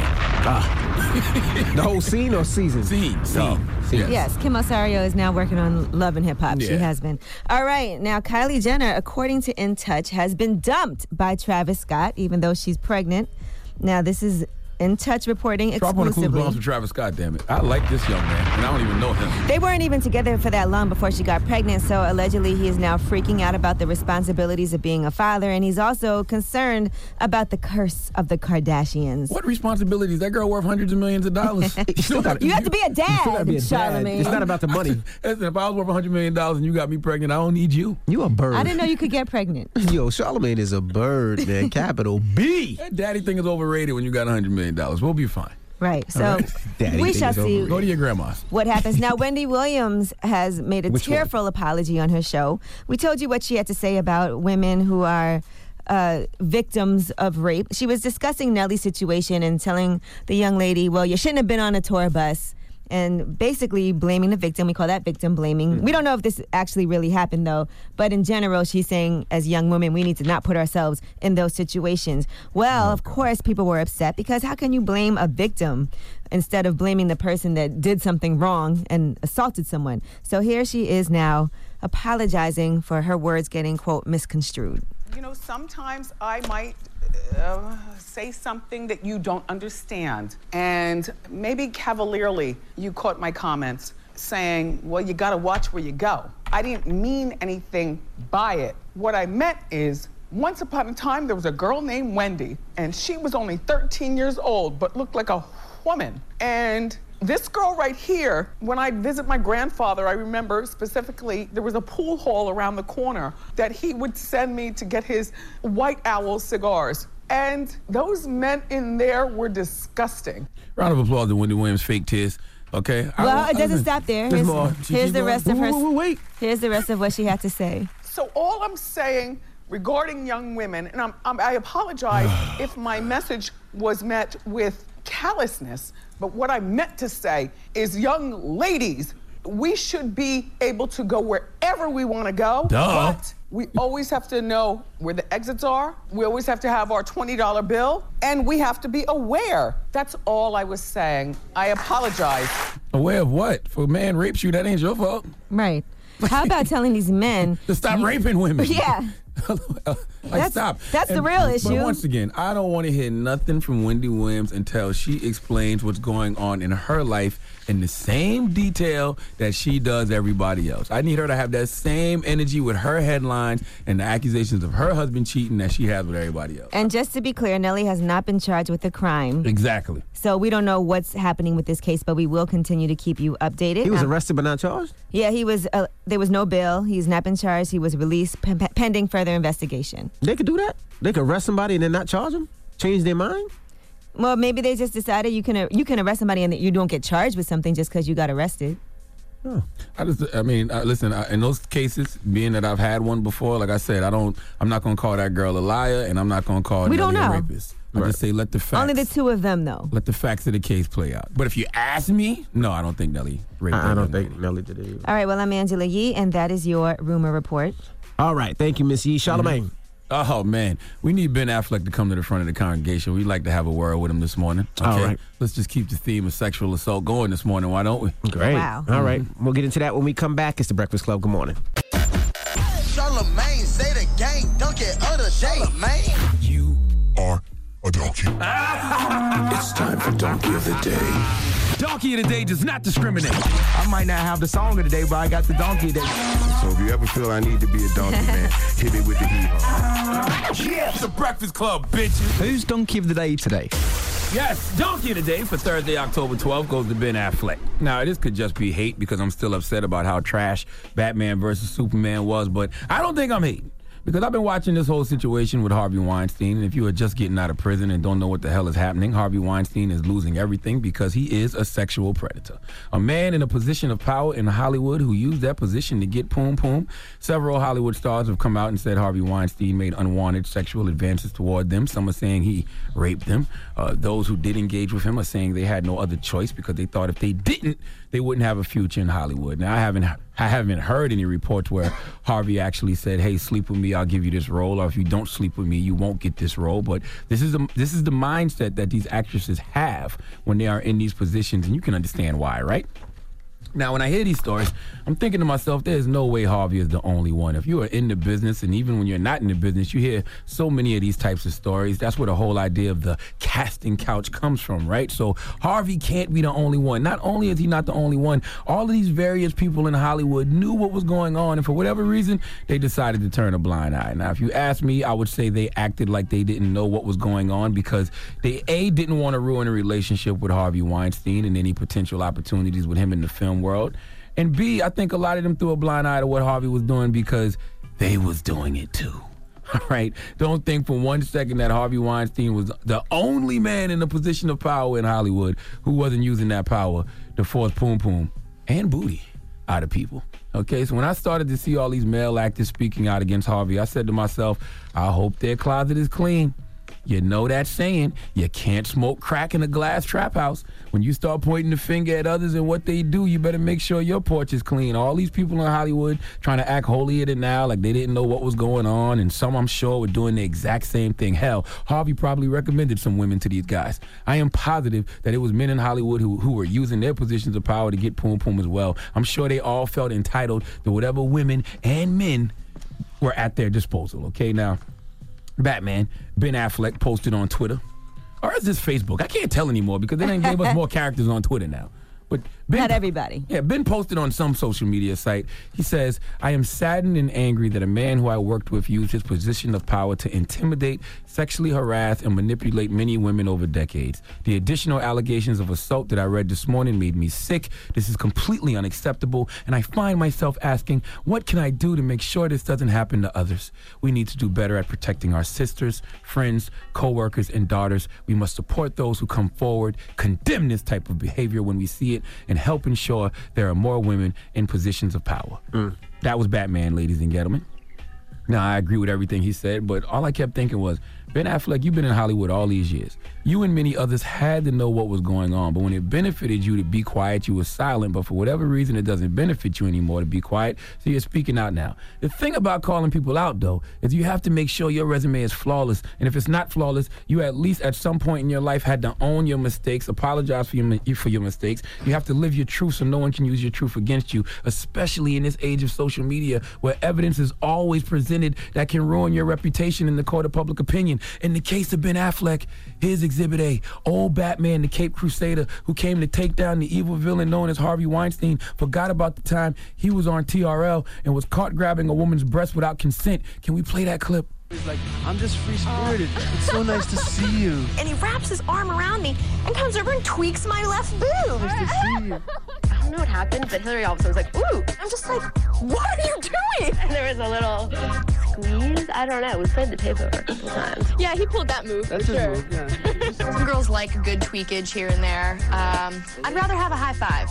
[SPEAKER 1] The whole scene or season?
[SPEAKER 2] Scene. Scene. Yes.
[SPEAKER 3] Yes, Kim Osario is now working on Love and Hip Hop. She
[SPEAKER 2] Yeah.
[SPEAKER 3] has been. All right, now Kylie Jenner, according to In Touch, has been dumped by Travis Scott, even though she's pregnant. Now, this is In Touch reporting
[SPEAKER 2] Drop one of the clues
[SPEAKER 3] exclusively.
[SPEAKER 2] bombs for Travis Scott, damn it. I like this young man, and I don't even know him.
[SPEAKER 3] They weren't even together for that long before she got pregnant, so allegedly he is now freaking out about the responsibilities of being a father, and he's also concerned about the curse of the Kardashians.
[SPEAKER 2] What responsibilities? That girl worth hundreds of millions of dollars.
[SPEAKER 1] You still gotta-
[SPEAKER 3] You have to be a
[SPEAKER 1] You still
[SPEAKER 3] dad,
[SPEAKER 1] gotta be a dad.
[SPEAKER 3] Charlamagne.
[SPEAKER 1] It's not about the money.
[SPEAKER 2] Listen, if I was worth one hundred million dollars and you got me pregnant, I don't need you.
[SPEAKER 1] You a bird.
[SPEAKER 3] I didn't know you could get pregnant.
[SPEAKER 1] Yo, Charlamagne is a bird, man. Capital B.
[SPEAKER 2] That daddy thing is overrated when you got one hundred million dollars. We'll be fine.
[SPEAKER 3] Right, so
[SPEAKER 2] All right.
[SPEAKER 1] Daddy
[SPEAKER 3] we
[SPEAKER 1] thing
[SPEAKER 3] shall
[SPEAKER 1] is
[SPEAKER 3] see
[SPEAKER 1] overrated.
[SPEAKER 2] Go to your grandma's.
[SPEAKER 3] what happens. Now, Wendy Williams has made a
[SPEAKER 1] Which one?
[SPEAKER 3] tearful apology on her show. We told you what she had to say about women who are uh, victims of rape. She was discussing Nelly's situation and telling the young lady, well, you shouldn't have been on a tour bus, and basically blaming the victim. We call that victim blaming.
[SPEAKER 1] Mm-hmm.
[SPEAKER 3] We don't know if this actually really happened, though, but in general, she's saying as young women, we need to not put ourselves in those situations. Well, of course, people were upset because how can you blame a victim instead of blaming the person that did something wrong and assaulted someone? So here she is now apologizing for her words getting, quote, misconstrued.
[SPEAKER 13] You know, sometimes I might uh, say something that you don't understand. And maybe cavalierly, you caught my comments saying, well, you gotta watch where you go. I didn't mean anything by it. What I meant is, once upon a time, there was a girl named Wendy, and she was only thirteen years old, but looked like a woman. And this girl right here, when I visit my grandfather, I remember specifically there was a pool hall around the corner that he would send me to get his White Owl cigars. And those men in there were disgusting.
[SPEAKER 2] Round of applause to Wendy Williams' fake tears. Okay. I-
[SPEAKER 3] Well,
[SPEAKER 2] I-
[SPEAKER 3] it doesn't stop there.
[SPEAKER 2] There's
[SPEAKER 3] Here's,
[SPEAKER 2] more. She
[SPEAKER 3] here's
[SPEAKER 2] keep
[SPEAKER 3] the
[SPEAKER 2] going.
[SPEAKER 3] rest of her.
[SPEAKER 1] Wait, wait, wait.
[SPEAKER 3] Here's the rest of what she had to say.
[SPEAKER 13] So all I'm saying regarding young women, and I'm, I'm, I apologize if my message was met with callousness, but what I meant to say is, young ladies, we should be able to go wherever we want to go.
[SPEAKER 2] Duh.
[SPEAKER 13] But we always have to know where the exits are. We always have to have our twenty dollar bill, and we have to be aware. That's all I was saying. I apologize.
[SPEAKER 2] Aware of what? If a man rapes you, that ain't your fault.
[SPEAKER 3] Right. How about telling these men
[SPEAKER 2] to stop raping women?
[SPEAKER 3] Yeah.
[SPEAKER 2] like,
[SPEAKER 3] that's,
[SPEAKER 2] stop.
[SPEAKER 3] That's
[SPEAKER 2] and,
[SPEAKER 3] the real
[SPEAKER 2] but
[SPEAKER 3] issue.
[SPEAKER 2] But once again, I don't want to hear nothing from Wendy Williams until she explains what's going on in her life in the same detail that she does everybody else. I need her to have that same energy with her headlines and the accusations of her husband cheating that she has with everybody else.
[SPEAKER 3] And just to be clear, Nelly has not been charged with a crime.
[SPEAKER 2] Exactly.
[SPEAKER 3] So we don't know what's happening with this case, but we will continue to keep you updated.
[SPEAKER 1] He was
[SPEAKER 3] um,
[SPEAKER 1] arrested but not charged?
[SPEAKER 3] Yeah, he was. Uh, there was no bail. He's not been charged. He was released p- pending further investigation.
[SPEAKER 1] They could do that? They could arrest somebody and then not charge them? Change their mind?
[SPEAKER 3] Well, maybe they just decided you can uh, you can arrest somebody and that you don't get charged with something just because you got arrested.
[SPEAKER 2] Oh. I just, I mean, uh, listen. I, in those cases, being that I've had one before, like I said, I don't. I'm not going to call that girl a liar, and I'm not going to call
[SPEAKER 3] We
[SPEAKER 2] Nelly
[SPEAKER 3] don't
[SPEAKER 2] a
[SPEAKER 3] know.
[SPEAKER 2] rapist. I just say let the facts.
[SPEAKER 3] Only the two of them, though.
[SPEAKER 2] Let the facts of the case play out. But if you ask me, no, I don't think Nelly raped her.
[SPEAKER 1] I, I don't think Nelly did it either.
[SPEAKER 3] All right. Well, I'm Angela Yee, and that is your rumor report.
[SPEAKER 1] All right. Thank you, Miss Yee. Charlamagne.
[SPEAKER 2] Mm-hmm. Oh, man. We need Ben Affleck to come to the front of the congregation. We'd like to have a word with him this morning. Okay?
[SPEAKER 1] All right.
[SPEAKER 2] Let's just keep the theme of sexual assault going this morning. Why don't we?
[SPEAKER 1] Great.
[SPEAKER 3] Wow.
[SPEAKER 1] All right. We'll get into that when we come back. It's The Breakfast Club. Good morning.
[SPEAKER 7] Charlamagne, say the gang, dunk it of the day, man.
[SPEAKER 14] You are a donkey. It's time for Donkey of the Day.
[SPEAKER 2] Donkey of the Day does not discriminate. I might not have the song of the day, but I got the donkey of the day.
[SPEAKER 14] So if you ever feel I need to be a donkey, man, hit me with the heat.
[SPEAKER 2] Yeah, the Breakfast Club, bitches.
[SPEAKER 15] Who's Donkey of the Day today?
[SPEAKER 2] Yes, Donkey of the Day for Thursday, October twelfth goes to Ben Affleck. Now, this could just be hate because I'm still upset about how trash Batman versus Superman was, but I don't think I'm hating. Because I've been watching this whole situation with Harvey Weinstein, and if you are just getting out of prison and don't know what the hell is happening, Harvey Weinstein is losing everything because he is a sexual predator. A man in a position of power in Hollywood who used that position to get poom poom. Several Hollywood stars have come out and said Harvey Weinstein made unwanted sexual advances toward them. Some are saying he raped them. Uh, those who did engage with him are saying they had no other choice because they thought if they didn't, they wouldn't have a future in Hollywood. Now, I haven't I haven't heard any reports where Harvey actually said, hey, sleep with me, I'll give you this role, or if you don't sleep with me, you won't get this role. But this is the, this is the mindset that these actresses have when they are in these positions, and you can understand why, right? Now, when I hear these stories, I'm thinking to myself, there's no way Harvey is the only one. If you are in the business, and even when you're not in the business, you hear so many of these types of stories. That's where the whole idea of the casting couch comes from, right? So Harvey can't be the only one. Not only is he not the only one, all of these various people in Hollywood knew what was going on, and for whatever reason, they decided to turn a blind eye. Now, if you ask me, I would say they acted like they didn't know what was going on because they, A, didn't want to ruin a relationship with Harvey Weinstein and any potential opportunities with him in the film world. And B, I think a lot of them threw a blind eye to what Harvey was doing because they was doing it too. All right? Don't think for one second that Harvey Weinstein was the only man in a position of power in Hollywood who wasn't using that power to force poom poom and booty out of people. Okay, so when I started to see all these male actors speaking out against Harvey, I said to myself, I hope their closet is clean. You know that saying, you can't smoke crack in a glass trap house. When you start pointing the finger at others and what they do, you better make sure your porch is clean. All these people in Hollywood trying to act holier than now, like they didn't know what was going on, and some, I'm sure, were doing the exact same thing. Hell, Harvey probably recommended some women to these guys. I am positive that it was men in Hollywood who, who were using their positions of power to get poom poom as well. I'm sure they all felt entitled to whatever women and men were at their disposal. Okay, now, Batman, Ben Affleck posted on Twitter, or is this Facebook? I can't tell anymore because they didn't give us more characters on Twitter now. But Ben,
[SPEAKER 3] not everybody.
[SPEAKER 2] Yeah, Ben posted on some social media site. He says, I am saddened and angry that a man who I worked with used his position of power to intimidate, sexually harass, and manipulate many women over decades. The additional allegations of assault that I read this morning made me sick. This is completely unacceptable, and I find myself asking, what can I do to make sure this doesn't happen to others? We need to do better at protecting our sisters, friends, co-workers, and daughters. We must support those who come forward, condemn this type of behavior when we see it, and help ensure there are more women in positions of power. Mm. That was Batman, ladies and gentlemen. Now, I agree with everything he said, but all I kept thinking was, Ben Affleck, you've been in Hollywood all these years. You and many others had to know what was going on, but when it benefited you to be quiet, you were silent, but for whatever reason, it doesn't benefit you anymore to be quiet, so you're speaking out now. The thing about calling people out, though, is you have to make sure your resume is flawless, and if it's not flawless, you at least at some point in your life had to own your mistakes, apologize for your, for your mistakes. You have to live your truth so no one can use your truth against you, especially in this age of social media where evidence is always presented that can ruin your reputation in the court of public opinion. In the case of Ben Affleck, here's Exhibit A. Old Batman, the Cape Crusader, who came to take down the evil villain known as Harvey Weinstein, forgot about the time he was on T R L and was caught grabbing a woman's breast without consent. Can we play that clip?
[SPEAKER 15] He's like, I'm just free-spirited. It's so nice to see you.
[SPEAKER 16] And he wraps his arm around me and comes over and tweaks my left boob.
[SPEAKER 15] Nice to see you.
[SPEAKER 16] I don't know what happened, but Hillary all of a sudden was like, ooh. I'm just like, what are you doing? And there was a little squeeze. I don't know. We played the tape over a couple times.
[SPEAKER 17] Yeah, he pulled that move.
[SPEAKER 15] That's
[SPEAKER 17] for
[SPEAKER 15] his
[SPEAKER 17] sure.
[SPEAKER 15] move, yeah.
[SPEAKER 16] Some girls like a good tweakage here and there. Um, I'd rather have a high five.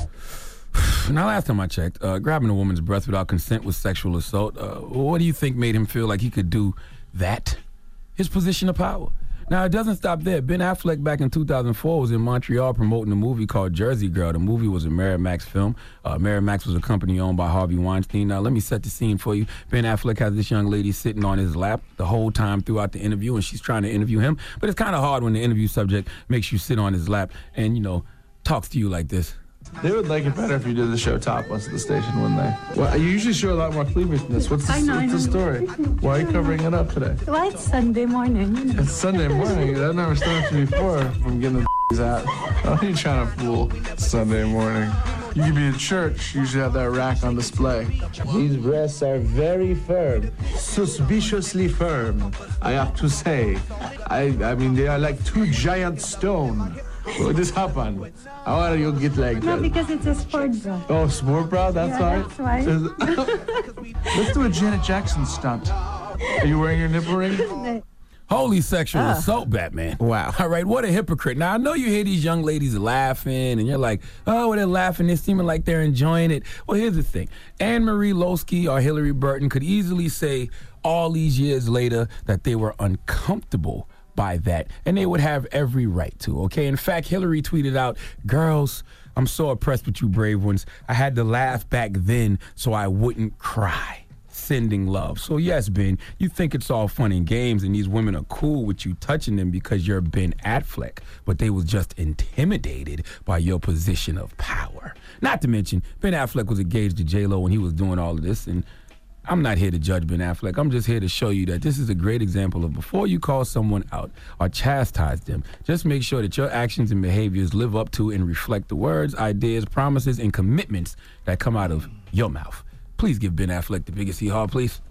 [SPEAKER 2] Now, last time I checked, uh, grabbing a woman's breast without consent was sexual assault. Uh, what do you think made him feel like he could do that? His position of power. Now, it doesn't stop there. Ben Affleck back in two thousand four was in Montreal promoting a movie called Jersey Girl. The movie was a Miramax film. Uh, Miramax was a company owned by Harvey Weinstein. Now, let me set the scene for you. Ben Affleck has this young lady sitting on his lap the whole time throughout the interview, and she's trying to interview him. But it's kind of hard when the interview subject makes you sit on his lap and, you know, talks to you like this.
[SPEAKER 15] They would like it better if you did the show topless at the station, wouldn't they? Well, you usually show a lot more cleavage than this. What's the,
[SPEAKER 18] I know,
[SPEAKER 15] what's the story? Why are you covering it up today?
[SPEAKER 18] Well, it's Sunday morning. You know.
[SPEAKER 15] It's Sunday morning. That never stopped me before from getting the out. What are you trying to fool? Sunday morning. You could be in church, you usually have that rack on display. These breasts are very firm, suspiciously firm, I have to say. I, I mean, they are like two giant stones. What this happen? How are you get like
[SPEAKER 18] No,
[SPEAKER 15] that?
[SPEAKER 18] because it's a sport bra.
[SPEAKER 15] Oh, sport bra? That's
[SPEAKER 18] Yeah,
[SPEAKER 15] why?
[SPEAKER 18] that's why.
[SPEAKER 15] Let's do a Janet Jackson stunt. Are you wearing your nipple ring?
[SPEAKER 2] Holy sexual
[SPEAKER 15] Ah.
[SPEAKER 2] assault, Batman.
[SPEAKER 1] Wow.
[SPEAKER 2] All right, what a hypocrite. Now, I know you hear these young ladies laughing, and you're like, oh, well, they're laughing. They're seeming like they're enjoying it. Well, here's the thing. Anne-Marie Losky or Hillary Burton could easily say all these years later that they were uncomfortable by that, and they would have every right to, okay? In fact, Hillary tweeted out, girls, I'm so impressed with you brave ones. I had to laugh back then so I wouldn't cry. Sending love. So yes, Ben, you think it's all fun and games and these women are cool with you touching them because you're Ben Affleck, but they was just intimidated by your position of power. Not to mention, Ben Affleck was engaged to J Lo when he was doing all of this, and I'm not here to judge Ben Affleck. I'm just here to show you that this is a great example of before you call someone out or chastise them, just make sure that your actions and behaviors live up to and reflect the words, ideas, promises, and commitments that come out of your mouth. Please give Ben Affleck the biggest hee-haw, please.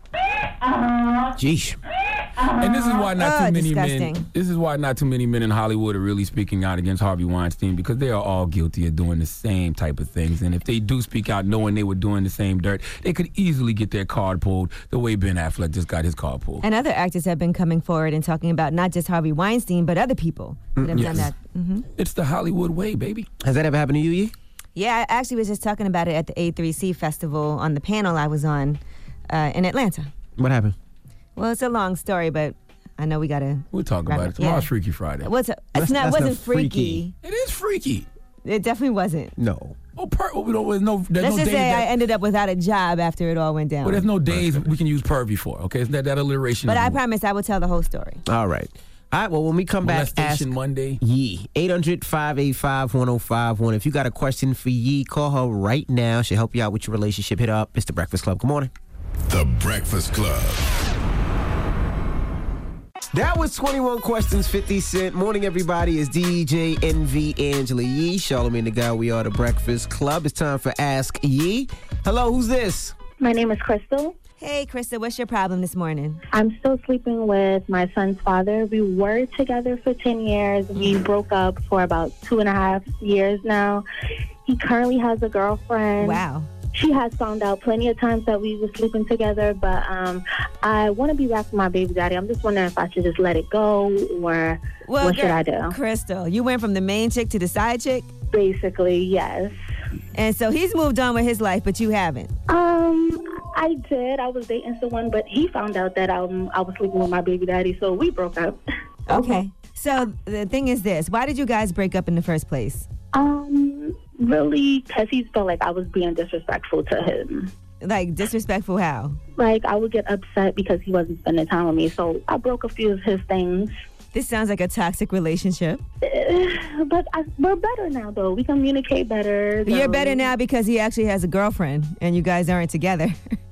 [SPEAKER 1] Jeez.
[SPEAKER 2] And this is why not
[SPEAKER 3] Oh,
[SPEAKER 2] too many
[SPEAKER 3] disgusting.
[SPEAKER 2] men. This is why not too many men in Hollywood are really speaking out against Harvey Weinstein, because they are all guilty of doing the same type of things. And if they do speak out, knowing they were doing the same dirt, they could easily get their card pulled the way Ben Affleck just got his card pulled.
[SPEAKER 3] And other actors have been coming forward and talking about not just Harvey Weinstein, but other people that have
[SPEAKER 2] Yes.
[SPEAKER 3] done that. hmm
[SPEAKER 2] It's the Hollywood way, baby.
[SPEAKER 1] Has that ever happened to you, Yee?
[SPEAKER 3] Yeah, I actually was just talking about it at the A three C festival on the panel I was on uh, in Atlanta.
[SPEAKER 1] What happened?
[SPEAKER 3] Well, it's a long story, but I know we gotta.
[SPEAKER 2] We'll talk
[SPEAKER 3] wrap
[SPEAKER 2] about it. Tomorrow's Freaky Friday.
[SPEAKER 3] What's it's
[SPEAKER 1] That's-
[SPEAKER 3] not
[SPEAKER 1] that's
[SPEAKER 3] wasn't
[SPEAKER 1] not
[SPEAKER 3] freaky.
[SPEAKER 1] freaky.
[SPEAKER 2] It is freaky.
[SPEAKER 3] It definitely wasn't.
[SPEAKER 1] No.
[SPEAKER 2] Oh, per- oh, no, there's no, there's
[SPEAKER 3] Let's
[SPEAKER 2] no
[SPEAKER 3] just
[SPEAKER 2] days
[SPEAKER 3] say I
[SPEAKER 2] that,
[SPEAKER 3] ended up without a job after it all went down.
[SPEAKER 2] well, there's no days we can use pervy for. Okay, it's that that alliteration.
[SPEAKER 3] but
[SPEAKER 2] of
[SPEAKER 3] I
[SPEAKER 2] the-
[SPEAKER 3] promise I will tell the whole story.
[SPEAKER 1] All right. All right, well, when we come back, ask
[SPEAKER 2] Molestation Monday.
[SPEAKER 1] Yee. eight hundred, five eight five, one oh five one. If you got a question for Yee, call her right now. She'll help you out with your relationship. Hit her up. It's The Breakfast Club. Good morning.
[SPEAKER 6] The Breakfast Club.
[SPEAKER 1] That was twenty-one Questions, fifty Cent. Morning, everybody. It's D J N V Angela Yee. Charlamagne the Guy. We are The Breakfast Club. It's time for Ask Yee. Hello, who's this?
[SPEAKER 19] My name is Crystal.
[SPEAKER 3] Hey, Krista, what's your problem this morning?
[SPEAKER 19] I'm still sleeping with my son's father. We were together for ten years. We broke up for about two and a half years now. He currently has a girlfriend.
[SPEAKER 3] Wow.
[SPEAKER 19] She has found out plenty of times that we were sleeping together, but um, I want to be back with my baby daddy. I'm just wondering if I should just let it go or
[SPEAKER 3] Well,
[SPEAKER 19] what should
[SPEAKER 3] girl,
[SPEAKER 19] I do?
[SPEAKER 3] Crystal, you went from the main chick to the side chick?
[SPEAKER 19] Basically, yes.
[SPEAKER 3] And so he's moved on with his life, but you haven't.
[SPEAKER 19] Um, I did. I was dating someone, but he found out that um, I was sleeping with my baby daddy, so we broke up.
[SPEAKER 3] Okay. So the thing is this. Why did you guys break up in the first place?
[SPEAKER 19] Um, really, because he felt like I was being disrespectful to him.
[SPEAKER 3] Like, disrespectful how?
[SPEAKER 19] Like, I would get upset because he wasn't spending time with me, so I broke a few of his things.
[SPEAKER 3] This sounds like a toxic relationship.
[SPEAKER 19] Uh, but I, we're better now, though. We communicate better.
[SPEAKER 3] You're
[SPEAKER 19] so-
[SPEAKER 3] better now because he actually has a girlfriend and you guys aren't together.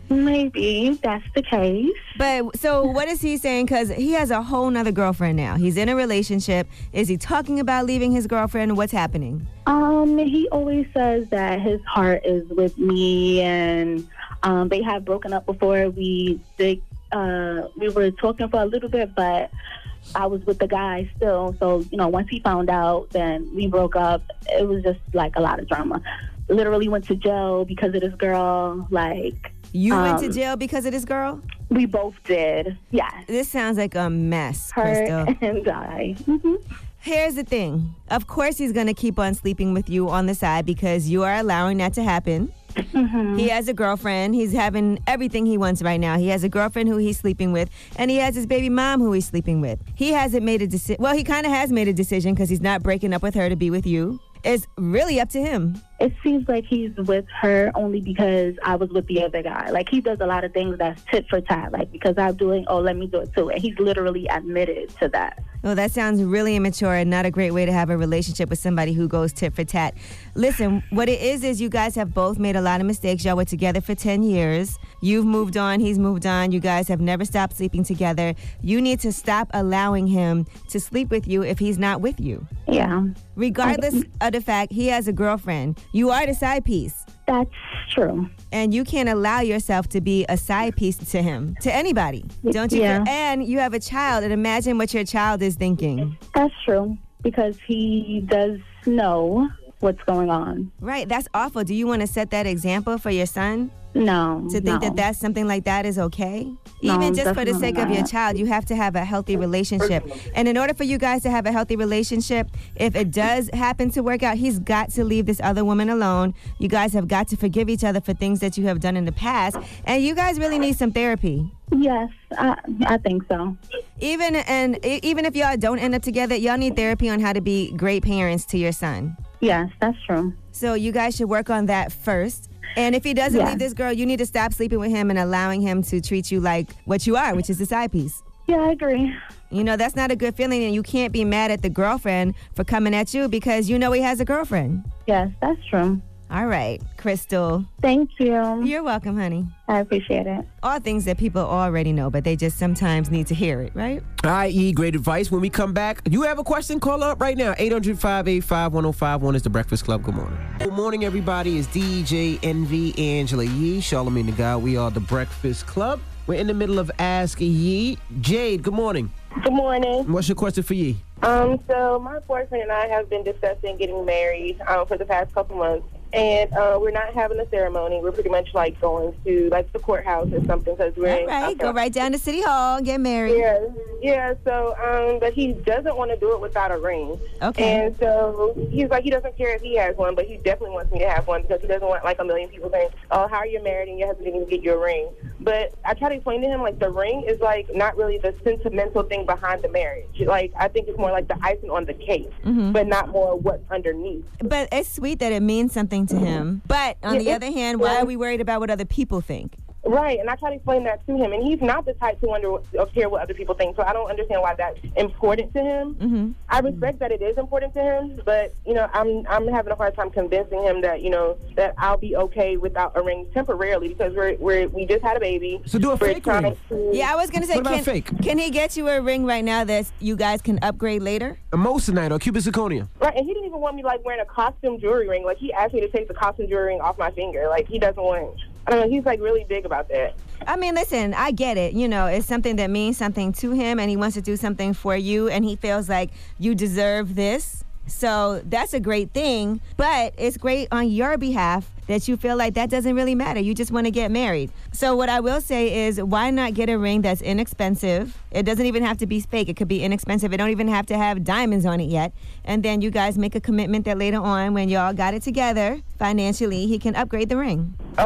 [SPEAKER 19] Maybe that's the case.
[SPEAKER 3] But so what is he saying? Because he has a whole nother girlfriend now. He's in a relationship. Is he talking about leaving his girlfriend? What's happening?
[SPEAKER 19] Um, he always says that his heart is with me, and um, they have broken up before. We they, uh, we were talking for a little bit, but I was with the guy still. So, you know, once he found out, then we broke up. It was just like a lot of drama. Literally went to jail because of this girl. Like,
[SPEAKER 3] You
[SPEAKER 19] um,
[SPEAKER 3] went to jail because of this girl?
[SPEAKER 19] We both did. Yeah.
[SPEAKER 3] This sounds like a mess,
[SPEAKER 19] Her
[SPEAKER 3] Crystal.
[SPEAKER 19] and I. Mm-hmm.
[SPEAKER 3] Here's the thing. Of course he's going to keep on sleeping with you on the side because you are allowing that to happen.
[SPEAKER 19] Mm-hmm.
[SPEAKER 3] He has a girlfriend. He's having everything he wants right now. He has a girlfriend who he's sleeping with, and he has his baby mom who he's sleeping with. He hasn't made a decision. Well, he kind of has made a decision because he's not breaking up with her to be with you. It's really up to him.
[SPEAKER 19] It seems like he's with her only because I was with the other guy. Like, he does a lot of things that's tit for tat. Like, because I'm doing, oh, let me do it too. And he's literally admitted to that.
[SPEAKER 3] Well, that sounds really immature and not a great way to have a relationship with somebody who goes tit for tat. Listen, what it is is you guys have both made a lot of mistakes. Y'all were together for ten years. You've moved on. He's moved on. You guys have never stopped sleeping together. You need to stop allowing him to sleep with you if he's not with you.
[SPEAKER 19] Yeah.
[SPEAKER 3] Regardless of the fact he has a girlfriend, you are the side piece.
[SPEAKER 19] That's true.
[SPEAKER 3] And you can't allow yourself to be a side piece to him, to anybody. Don't you?
[SPEAKER 19] Yeah.
[SPEAKER 3] And you have a child, and imagine what your child is thinking.
[SPEAKER 19] That's true. Because he does know what's going on.
[SPEAKER 3] Right. That's awful. Do you want to set that example for your son?
[SPEAKER 19] No.
[SPEAKER 3] To think
[SPEAKER 19] no.
[SPEAKER 3] that that's something like that is okay?
[SPEAKER 19] No,
[SPEAKER 3] Even just for the
[SPEAKER 19] definitely
[SPEAKER 3] sake of your
[SPEAKER 19] not.
[SPEAKER 3] child, you have to have a healthy relationship. And in order for you guys to have a healthy relationship, if it does happen to work out, he's got to leave this other woman alone. You guys have got to forgive each other for things that you have done in the past. And you guys really need some therapy.
[SPEAKER 19] Yes, I, I think so.
[SPEAKER 3] Even and e- even if y'all don't end up together, y'all need therapy on how to be great parents to your son.
[SPEAKER 19] Yes, that's true.
[SPEAKER 3] So you guys should work on that first. And if he doesn't
[SPEAKER 19] Yeah.
[SPEAKER 3] leave this girl, you need to stop sleeping with him and allowing him to treat you like what you are, which is a side piece.
[SPEAKER 19] Yeah, I agree.
[SPEAKER 3] You know, that's not a good feeling, and you can't be mad at the girlfriend for coming at you because you know he has a girlfriend.
[SPEAKER 19] Yes, that's true.
[SPEAKER 3] All right, Crystal.
[SPEAKER 19] Thank you.
[SPEAKER 3] You're welcome, honey.
[SPEAKER 19] I appreciate it.
[SPEAKER 3] All things that people already know, but they just sometimes need to hear it, right?
[SPEAKER 1] All right, E, great advice. When we come back, you have a question, call up right now. eight hundred, five eight five, one oh five one is the Breakfast Club. Good morning. Good morning, everybody. It's D J Envy, Angela Yee, Charlamagne the God. We are the Breakfast Club. We're in the middle of Ask Yee. Jade, good morning.
[SPEAKER 17] Good morning.
[SPEAKER 1] What's your question for Yee?
[SPEAKER 17] Um, so my boyfriend and I have been discussing getting married um, for the past couple months. And uh, we're not having a ceremony. We're pretty much like going to like the courthouse or something because we're
[SPEAKER 3] All right,
[SPEAKER 17] okay.
[SPEAKER 3] go right down to City Hall and get married.
[SPEAKER 17] Yeah, yeah. So, um, but he doesn't want to do it without a ring.
[SPEAKER 3] Okay.
[SPEAKER 17] And so he's like, he doesn't care if he has one, but he definitely wants me to have one because he doesn't want like a million people saying, "Oh, how are you married and your husband didn't even get you a ring?" But I try to explain to him like the ring is like not really the sentimental thing behind the marriage. Like I think it's more like the icing on the cake,
[SPEAKER 3] Mhm.
[SPEAKER 17] but not more what's underneath.
[SPEAKER 3] But it's sweet that it means something to him. But on
[SPEAKER 17] Yeah,
[SPEAKER 3] the
[SPEAKER 17] it-
[SPEAKER 3] other hand, why
[SPEAKER 17] yeah.
[SPEAKER 3] are we worried about what other people think?
[SPEAKER 17] Right, and I try to explain that to him, and he's not the type to wonder or care what other people think, so I don't understand why that's important to him.
[SPEAKER 3] Mm-hmm.
[SPEAKER 17] I respect that it is important to him, but, you know, I'm I'm having a hard time convincing him that, you know, that I'll be okay without a ring temporarily because we're, we're we just had a baby.
[SPEAKER 1] So do a
[SPEAKER 17] We're
[SPEAKER 1] fake
[SPEAKER 17] trying
[SPEAKER 1] ring.
[SPEAKER 17] to-
[SPEAKER 3] Yeah, I was going to say,
[SPEAKER 1] What about
[SPEAKER 3] can,
[SPEAKER 1] fake?
[SPEAKER 3] can he get you a ring right now that you guys can upgrade later?
[SPEAKER 1] A moissanite or Cuban zirconia.
[SPEAKER 17] Right, and he didn't even want me, like, wearing a costume jewelry ring. Like, he asked me to take the costume jewelry ring off my finger. Like, he doesn't want, I don't know, he's, like, really big about that.
[SPEAKER 3] I mean, listen, I get it. You know, it's something that means something to him, and he wants to do something for you, and he feels like you deserve this. So that's a great thing, but it's great on your behalf that you feel like that doesn't really matter. You just want to get married. So what I will say is, why not get a ring that's inexpensive? It doesn't even have to be fake. It could be inexpensive. It don't even have to have diamonds on it yet. And then you guys make a commitment that later on, when y'all got it together financially, he can upgrade the ring.
[SPEAKER 17] Okay.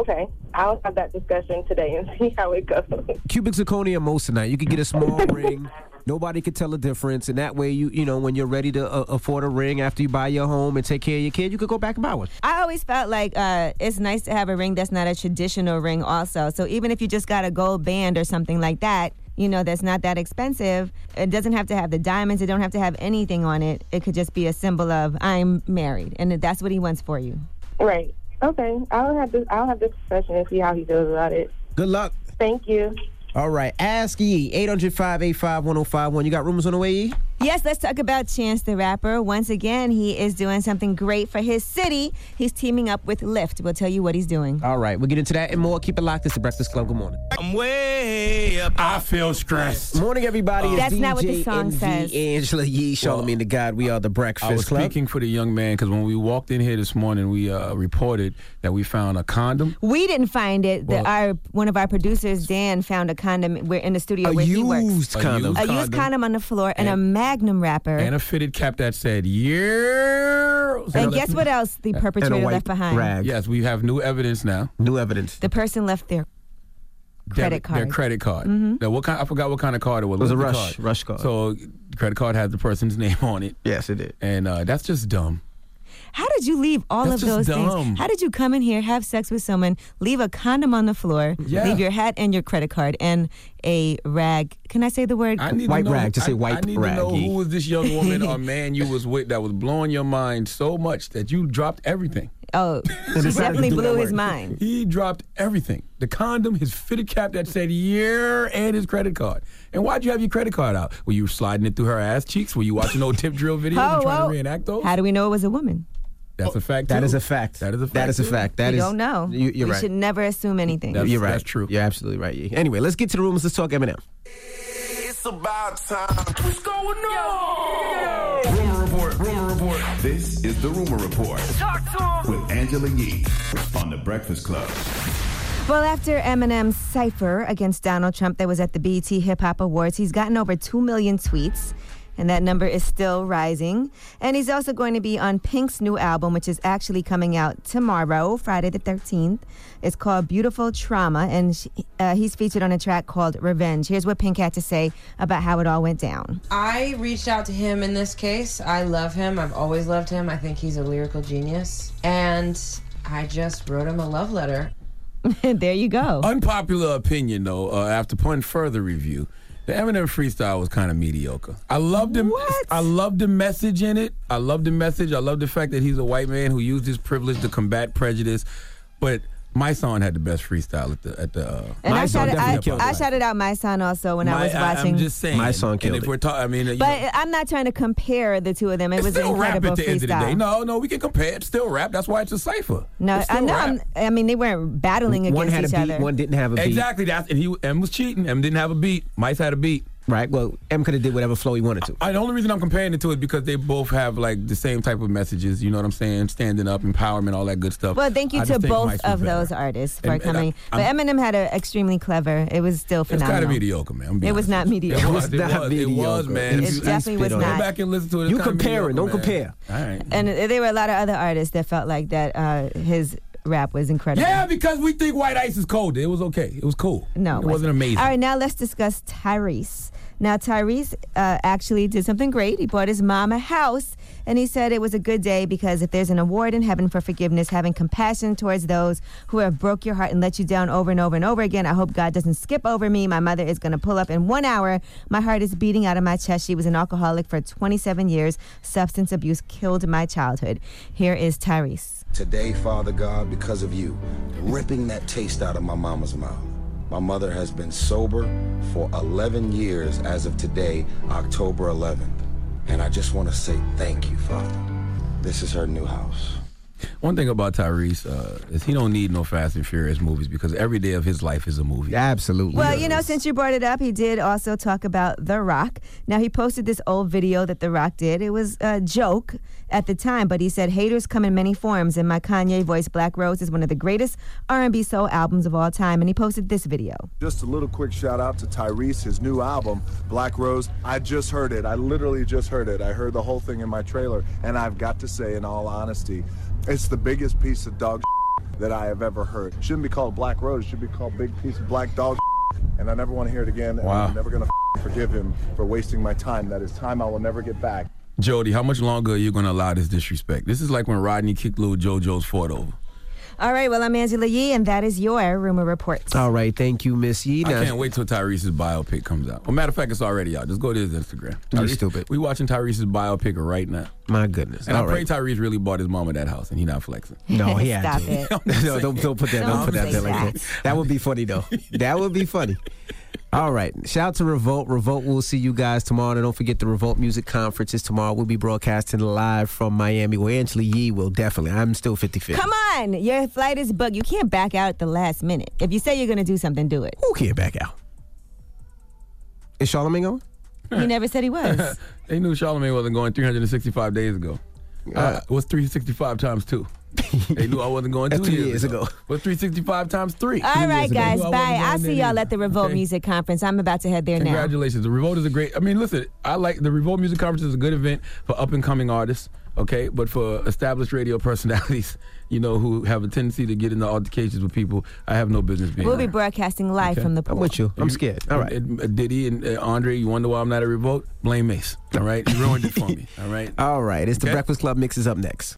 [SPEAKER 17] I'll have that discussion today and see how it goes.
[SPEAKER 1] Cubic zirconia most tonight. You could get a small ring. Nobody could tell the difference, and that way, you you know, when you're ready to uh, afford a ring after you buy your home and take care of your kid, you could go back and buy one.
[SPEAKER 3] I always felt like uh, it's nice to have a ring that's not a traditional ring also. So even if you just got a gold band or something like that, you know, that's not that expensive, it doesn't have to have the diamonds. It don't have to have anything on it. It could just be a symbol of I'm married, and that's what he wants for you.
[SPEAKER 17] Right. Okay. I'll have this. I'll have this discussion and see how he feels about it.
[SPEAKER 1] Good luck.
[SPEAKER 17] Thank you.
[SPEAKER 1] All right. Ask Yee. eight hundred, five eight five, one oh five one. You got rumors on the way, Yee?
[SPEAKER 3] Yes, let's talk about Chance the Rapper. Once again, he is doing something great for his city. He's teaming up with Lyft. We'll tell you what he's doing.
[SPEAKER 1] All right. We'll get into that and more. Keep it locked. It's the Breakfast Club. Good morning.
[SPEAKER 2] I'm way up. I feel stressed.
[SPEAKER 1] Morning, everybody. It's
[SPEAKER 3] That's
[SPEAKER 1] D J
[SPEAKER 3] not what the song
[SPEAKER 1] N V,
[SPEAKER 3] says.
[SPEAKER 1] Angela Yee, Charlamagne the God. We are the Breakfast
[SPEAKER 2] I was
[SPEAKER 1] Club.
[SPEAKER 2] speaking for the young man because when we walked in here this morning, we uh, reported that we found a condom.
[SPEAKER 3] We didn't find it. The,
[SPEAKER 2] Well-
[SPEAKER 3] our One of our producers, Dan, found a condom. We're in the studio
[SPEAKER 2] A
[SPEAKER 3] where he works.
[SPEAKER 2] used condom.
[SPEAKER 3] A used condom on the floor and, a Magnum wrapper.
[SPEAKER 2] And a fitted cap that said, yeah.
[SPEAKER 3] And guess what else the perpetrator left behind?
[SPEAKER 2] Yes, we have new evidence now.
[SPEAKER 1] New evidence.
[SPEAKER 3] The person left their credit
[SPEAKER 2] Debit-
[SPEAKER 3] card.
[SPEAKER 2] Their credit card.
[SPEAKER 3] Mhm.
[SPEAKER 2] Now, what kind? I forgot what kind of card it was.
[SPEAKER 1] It was
[SPEAKER 2] What
[SPEAKER 1] a
[SPEAKER 2] the
[SPEAKER 1] Rush- Rush card.
[SPEAKER 2] So, the credit card has the person's name on it.
[SPEAKER 1] Yes, it did.
[SPEAKER 2] And uh, that's just dumb.
[SPEAKER 3] How did you leave all
[SPEAKER 2] That's
[SPEAKER 3] of those
[SPEAKER 2] just dumb.
[SPEAKER 3] things? How did you come in here, have sex with someone, leave a condom on the floor,
[SPEAKER 2] Yeah.
[SPEAKER 3] leave your hat and your credit card, and a rag? Can I say the word?
[SPEAKER 2] I need
[SPEAKER 1] White
[SPEAKER 2] to know,
[SPEAKER 1] rag, just say
[SPEAKER 2] I-
[SPEAKER 1] white
[SPEAKER 2] I need
[SPEAKER 1] rag,
[SPEAKER 2] to know
[SPEAKER 1] Yee.
[SPEAKER 2] who was this young woman or man you was with that was blowing your mind so much that you dropped everything.
[SPEAKER 3] Oh, she definitely blew his mind.
[SPEAKER 2] He dropped everything. The condom, his fitted cap that said yeah, and his credit card. And why'd you have your credit card out? Were you sliding it through her ass cheeks? Were you watching old tip drill videos
[SPEAKER 3] Oh,
[SPEAKER 2] and trying
[SPEAKER 3] well,
[SPEAKER 2] to reenact those?
[SPEAKER 3] How do we know it was a woman?
[SPEAKER 2] That's a fact,
[SPEAKER 1] That
[SPEAKER 2] too.
[SPEAKER 1] is a fact.
[SPEAKER 2] That is a fact.
[SPEAKER 1] That is a
[SPEAKER 2] too.
[SPEAKER 1] fact. That
[SPEAKER 3] we
[SPEAKER 1] is-
[SPEAKER 3] don't know.
[SPEAKER 1] You, you're
[SPEAKER 3] we
[SPEAKER 1] right.
[SPEAKER 3] should never assume anything.
[SPEAKER 2] That's-
[SPEAKER 1] you're right.
[SPEAKER 2] that's true.
[SPEAKER 1] You're absolutely right, Yee. Anyway, let's get to the rumors. Let's talk Eminem.
[SPEAKER 6] It's about time. What's going on? Rumor report. Rumor report. This is the Rumor Report with Angela Yee on the Breakfast Club.
[SPEAKER 3] Well, after Eminem's cipher against Donald Trump that was at the B E T Hip Hop Awards, he's gotten over two million tweets. And that number is still rising. And he's also going to be on Pink's new album, which is actually coming out tomorrow, Friday the thirteenth. It's called Beautiful Trauma, and she, uh, he's featured on a track called Revenge. Here's what Pink had to say about how it all went down.
[SPEAKER 20] I reached out to him in this case. I love him. I've always loved him. I think he's a lyrical genius. And I just wrote him a love letter.
[SPEAKER 3] There you go.
[SPEAKER 2] Unpopular opinion, though, uh, after upon further review, the Eminem freestyle was kind of mediocre. I loved him. I loved the message in it. I loved the message. I love the fact that he's a white man who used his privilege to combat prejudice. But my son had the best freestyle at the at the. Uh,
[SPEAKER 3] And I shouted, I,
[SPEAKER 2] killed
[SPEAKER 3] I
[SPEAKER 2] it.
[SPEAKER 3] shouted out my son also when I
[SPEAKER 2] My-
[SPEAKER 3] was watching.
[SPEAKER 2] I'm just saying.
[SPEAKER 1] My song killed
[SPEAKER 2] and if
[SPEAKER 1] it.
[SPEAKER 2] we're talking, I mean, you
[SPEAKER 3] But
[SPEAKER 2] know,
[SPEAKER 3] I'm not trying to compare the two of them. It
[SPEAKER 2] it's
[SPEAKER 3] was an
[SPEAKER 2] still rap
[SPEAKER 3] incredible
[SPEAKER 2] at the end of the
[SPEAKER 3] freestyle.
[SPEAKER 2] day. No, no, we can compare. It's still rap. That's why it's a cipher.
[SPEAKER 3] No,
[SPEAKER 2] It's
[SPEAKER 3] I
[SPEAKER 2] still
[SPEAKER 3] know.
[SPEAKER 2] rap.
[SPEAKER 3] I'm- I mean, they weren't battling
[SPEAKER 1] One
[SPEAKER 3] against
[SPEAKER 1] had a
[SPEAKER 3] each
[SPEAKER 1] beat,
[SPEAKER 3] other.
[SPEAKER 1] one didn't have a beat.
[SPEAKER 2] Exactly. That's and he M was cheating. M didn't have a beat. Mice had a beat.
[SPEAKER 1] Right. Well, M could have did whatever flow he wanted to.
[SPEAKER 2] I, the only reason I'm comparing it to is because they both have like the same type of messages. You know what I'm saying? Standing up, empowerment, all that good stuff.
[SPEAKER 3] Well, thank you
[SPEAKER 2] I
[SPEAKER 3] to
[SPEAKER 2] just think
[SPEAKER 3] both
[SPEAKER 2] Mice was
[SPEAKER 3] of
[SPEAKER 2] better.
[SPEAKER 3] those artists for
[SPEAKER 2] And- and I-
[SPEAKER 3] coming.
[SPEAKER 2] I'm-
[SPEAKER 3] but Eminem had an extremely clever. It was still
[SPEAKER 2] It's
[SPEAKER 3] phenomenal.
[SPEAKER 2] kind of mediocre, man. I'm being
[SPEAKER 3] It was
[SPEAKER 2] honest
[SPEAKER 3] not
[SPEAKER 2] with you.
[SPEAKER 3] mediocre.
[SPEAKER 2] It was. It was. It was, man.
[SPEAKER 3] It
[SPEAKER 2] If you-
[SPEAKER 3] definitely was
[SPEAKER 2] Go
[SPEAKER 3] not.
[SPEAKER 2] back and listen to it. It's
[SPEAKER 1] You
[SPEAKER 2] kinda
[SPEAKER 1] comparing, don't
[SPEAKER 2] mediocre, man.
[SPEAKER 1] compare.
[SPEAKER 2] All right.
[SPEAKER 3] And there were a lot of other artists that felt like that uh, his rap was incredible.
[SPEAKER 2] Yeah, because we think white ice is cold. It was okay. It was cool.
[SPEAKER 3] No,
[SPEAKER 2] it wasn't amazing.
[SPEAKER 3] All right, now let's discuss Tyrese. Now, Tyrese uh, actually did something great. He bought his mom a house, and he said it was a good day because if there's an award in heaven for forgiveness, having compassion towards those who have broke your heart and let you down over and over and over again, I hope God doesn't skip over me. My mother is going to pull up in one hour. My heart is beating out of my chest. She was an alcoholic for twenty-seven years. Substance abuse killed my childhood. Here is Tyrese.
[SPEAKER 21] Today, Father God, because of you, ripping that taste out of my mama's mouth. My mother has been sober for eleven years as of today, October eleventh. And I just want to say thank you, Father. This is her new house.
[SPEAKER 2] One thing about Tyrese uh, is he don't need no Fast and Furious movies because every day of his life is a movie.
[SPEAKER 1] Absolutely.
[SPEAKER 3] Well, you know, since you brought it up, he did also talk about The Rock. Now, he posted this old video that The Rock did. It was a joke at the time, but he said, haters come in many forms, and my Kanye voice, Black Rose, is one of the greatest R and B soul albums of all time, and he posted this video.
[SPEAKER 22] Just a little quick shout out to Tyrese, his new album, Black Rose. I just heard it. I literally just heard it. I heard the whole thing in my trailer, and I've got to say, in all honesty, it's the biggest piece of dog that I have ever heard. It shouldn't be called Black Road. It should be called Big Piece of Black Dog. And I never want to hear it again. And
[SPEAKER 2] Wow.
[SPEAKER 22] I'm never going to forgive him for wasting my time. That is time I will never get back.
[SPEAKER 2] Jody, how much longer are you going to allow this disrespect? This is like when Rodney kicked little JoJo's Ford over.
[SPEAKER 3] All right, well, I'm Angela Yee, and that is your Rumor Report.
[SPEAKER 1] All right, thank you, Miss Yee.
[SPEAKER 2] I can't wait till Tyrese's biopic comes out. Well, matter of fact, it's already out. Just go to his Instagram.
[SPEAKER 1] You
[SPEAKER 2] Tyrese-
[SPEAKER 1] stupid.
[SPEAKER 2] We watching Tyrese's biopic right now.
[SPEAKER 1] My goodness.
[SPEAKER 2] And
[SPEAKER 1] All
[SPEAKER 2] I pray
[SPEAKER 1] right.
[SPEAKER 2] Tyrese really bought his mama that house, and he not flexing.
[SPEAKER 1] No, he had
[SPEAKER 3] Stop
[SPEAKER 1] to.
[SPEAKER 3] it.
[SPEAKER 1] no, don't, don't put that. Don't,
[SPEAKER 3] Don't
[SPEAKER 1] put that
[SPEAKER 3] say
[SPEAKER 1] there like
[SPEAKER 3] that.
[SPEAKER 1] that. That would be funny though. That would be funny. All right. Shout out to Revolt. Revolt, we'll see you guys tomorrow. And don't forget the Revolt Music Conference is tomorrow. We'll be broadcasting live from Miami, where Angela Yee will definitely. I'm still fifty-fifty.
[SPEAKER 3] Come on, your flight is booked. You can't back out at the last minute. If you say you're going to do something, do it.
[SPEAKER 1] Who can't back out? Is Charlamagne going?
[SPEAKER 3] He never said he was.
[SPEAKER 2] They knew Charlamagne wasn't going three hundred sixty-five days ago. Uh, what's three hundred sixty-five times two? They knew I wasn't going
[SPEAKER 1] That's
[SPEAKER 2] two,
[SPEAKER 1] two
[SPEAKER 2] years,
[SPEAKER 1] years
[SPEAKER 2] ago.
[SPEAKER 1] ago.
[SPEAKER 2] What's three hundred sixty-five times three?
[SPEAKER 3] All right,
[SPEAKER 2] They
[SPEAKER 3] guys,
[SPEAKER 2] knew I
[SPEAKER 3] bye.
[SPEAKER 2] wasn't
[SPEAKER 3] I'll
[SPEAKER 2] going
[SPEAKER 3] see
[SPEAKER 2] there
[SPEAKER 3] y'all
[SPEAKER 2] either.
[SPEAKER 3] at the Revolt
[SPEAKER 2] Okay.
[SPEAKER 3] Music Conference. I'm about to head there now.
[SPEAKER 2] Congratulations. The Revolt is a great, I mean, listen, I like the Revolt Music Conference is a good event for up and coming artists, okay? But for established radio personalities, you know, who have a tendency to get into altercations with people, I have no business being
[SPEAKER 3] We'll be
[SPEAKER 2] around.
[SPEAKER 3] broadcasting live
[SPEAKER 2] Okay.
[SPEAKER 3] from the pool.
[SPEAKER 1] I'm with you. I'm scared. All right.
[SPEAKER 2] And, uh, Diddy and uh, Andre, you wonder why I'm not at Revolt? Blame Mace, all right? He ruined it for me, all right?
[SPEAKER 1] All right. It's the
[SPEAKER 2] Okay.
[SPEAKER 1] Breakfast Club mix is up next.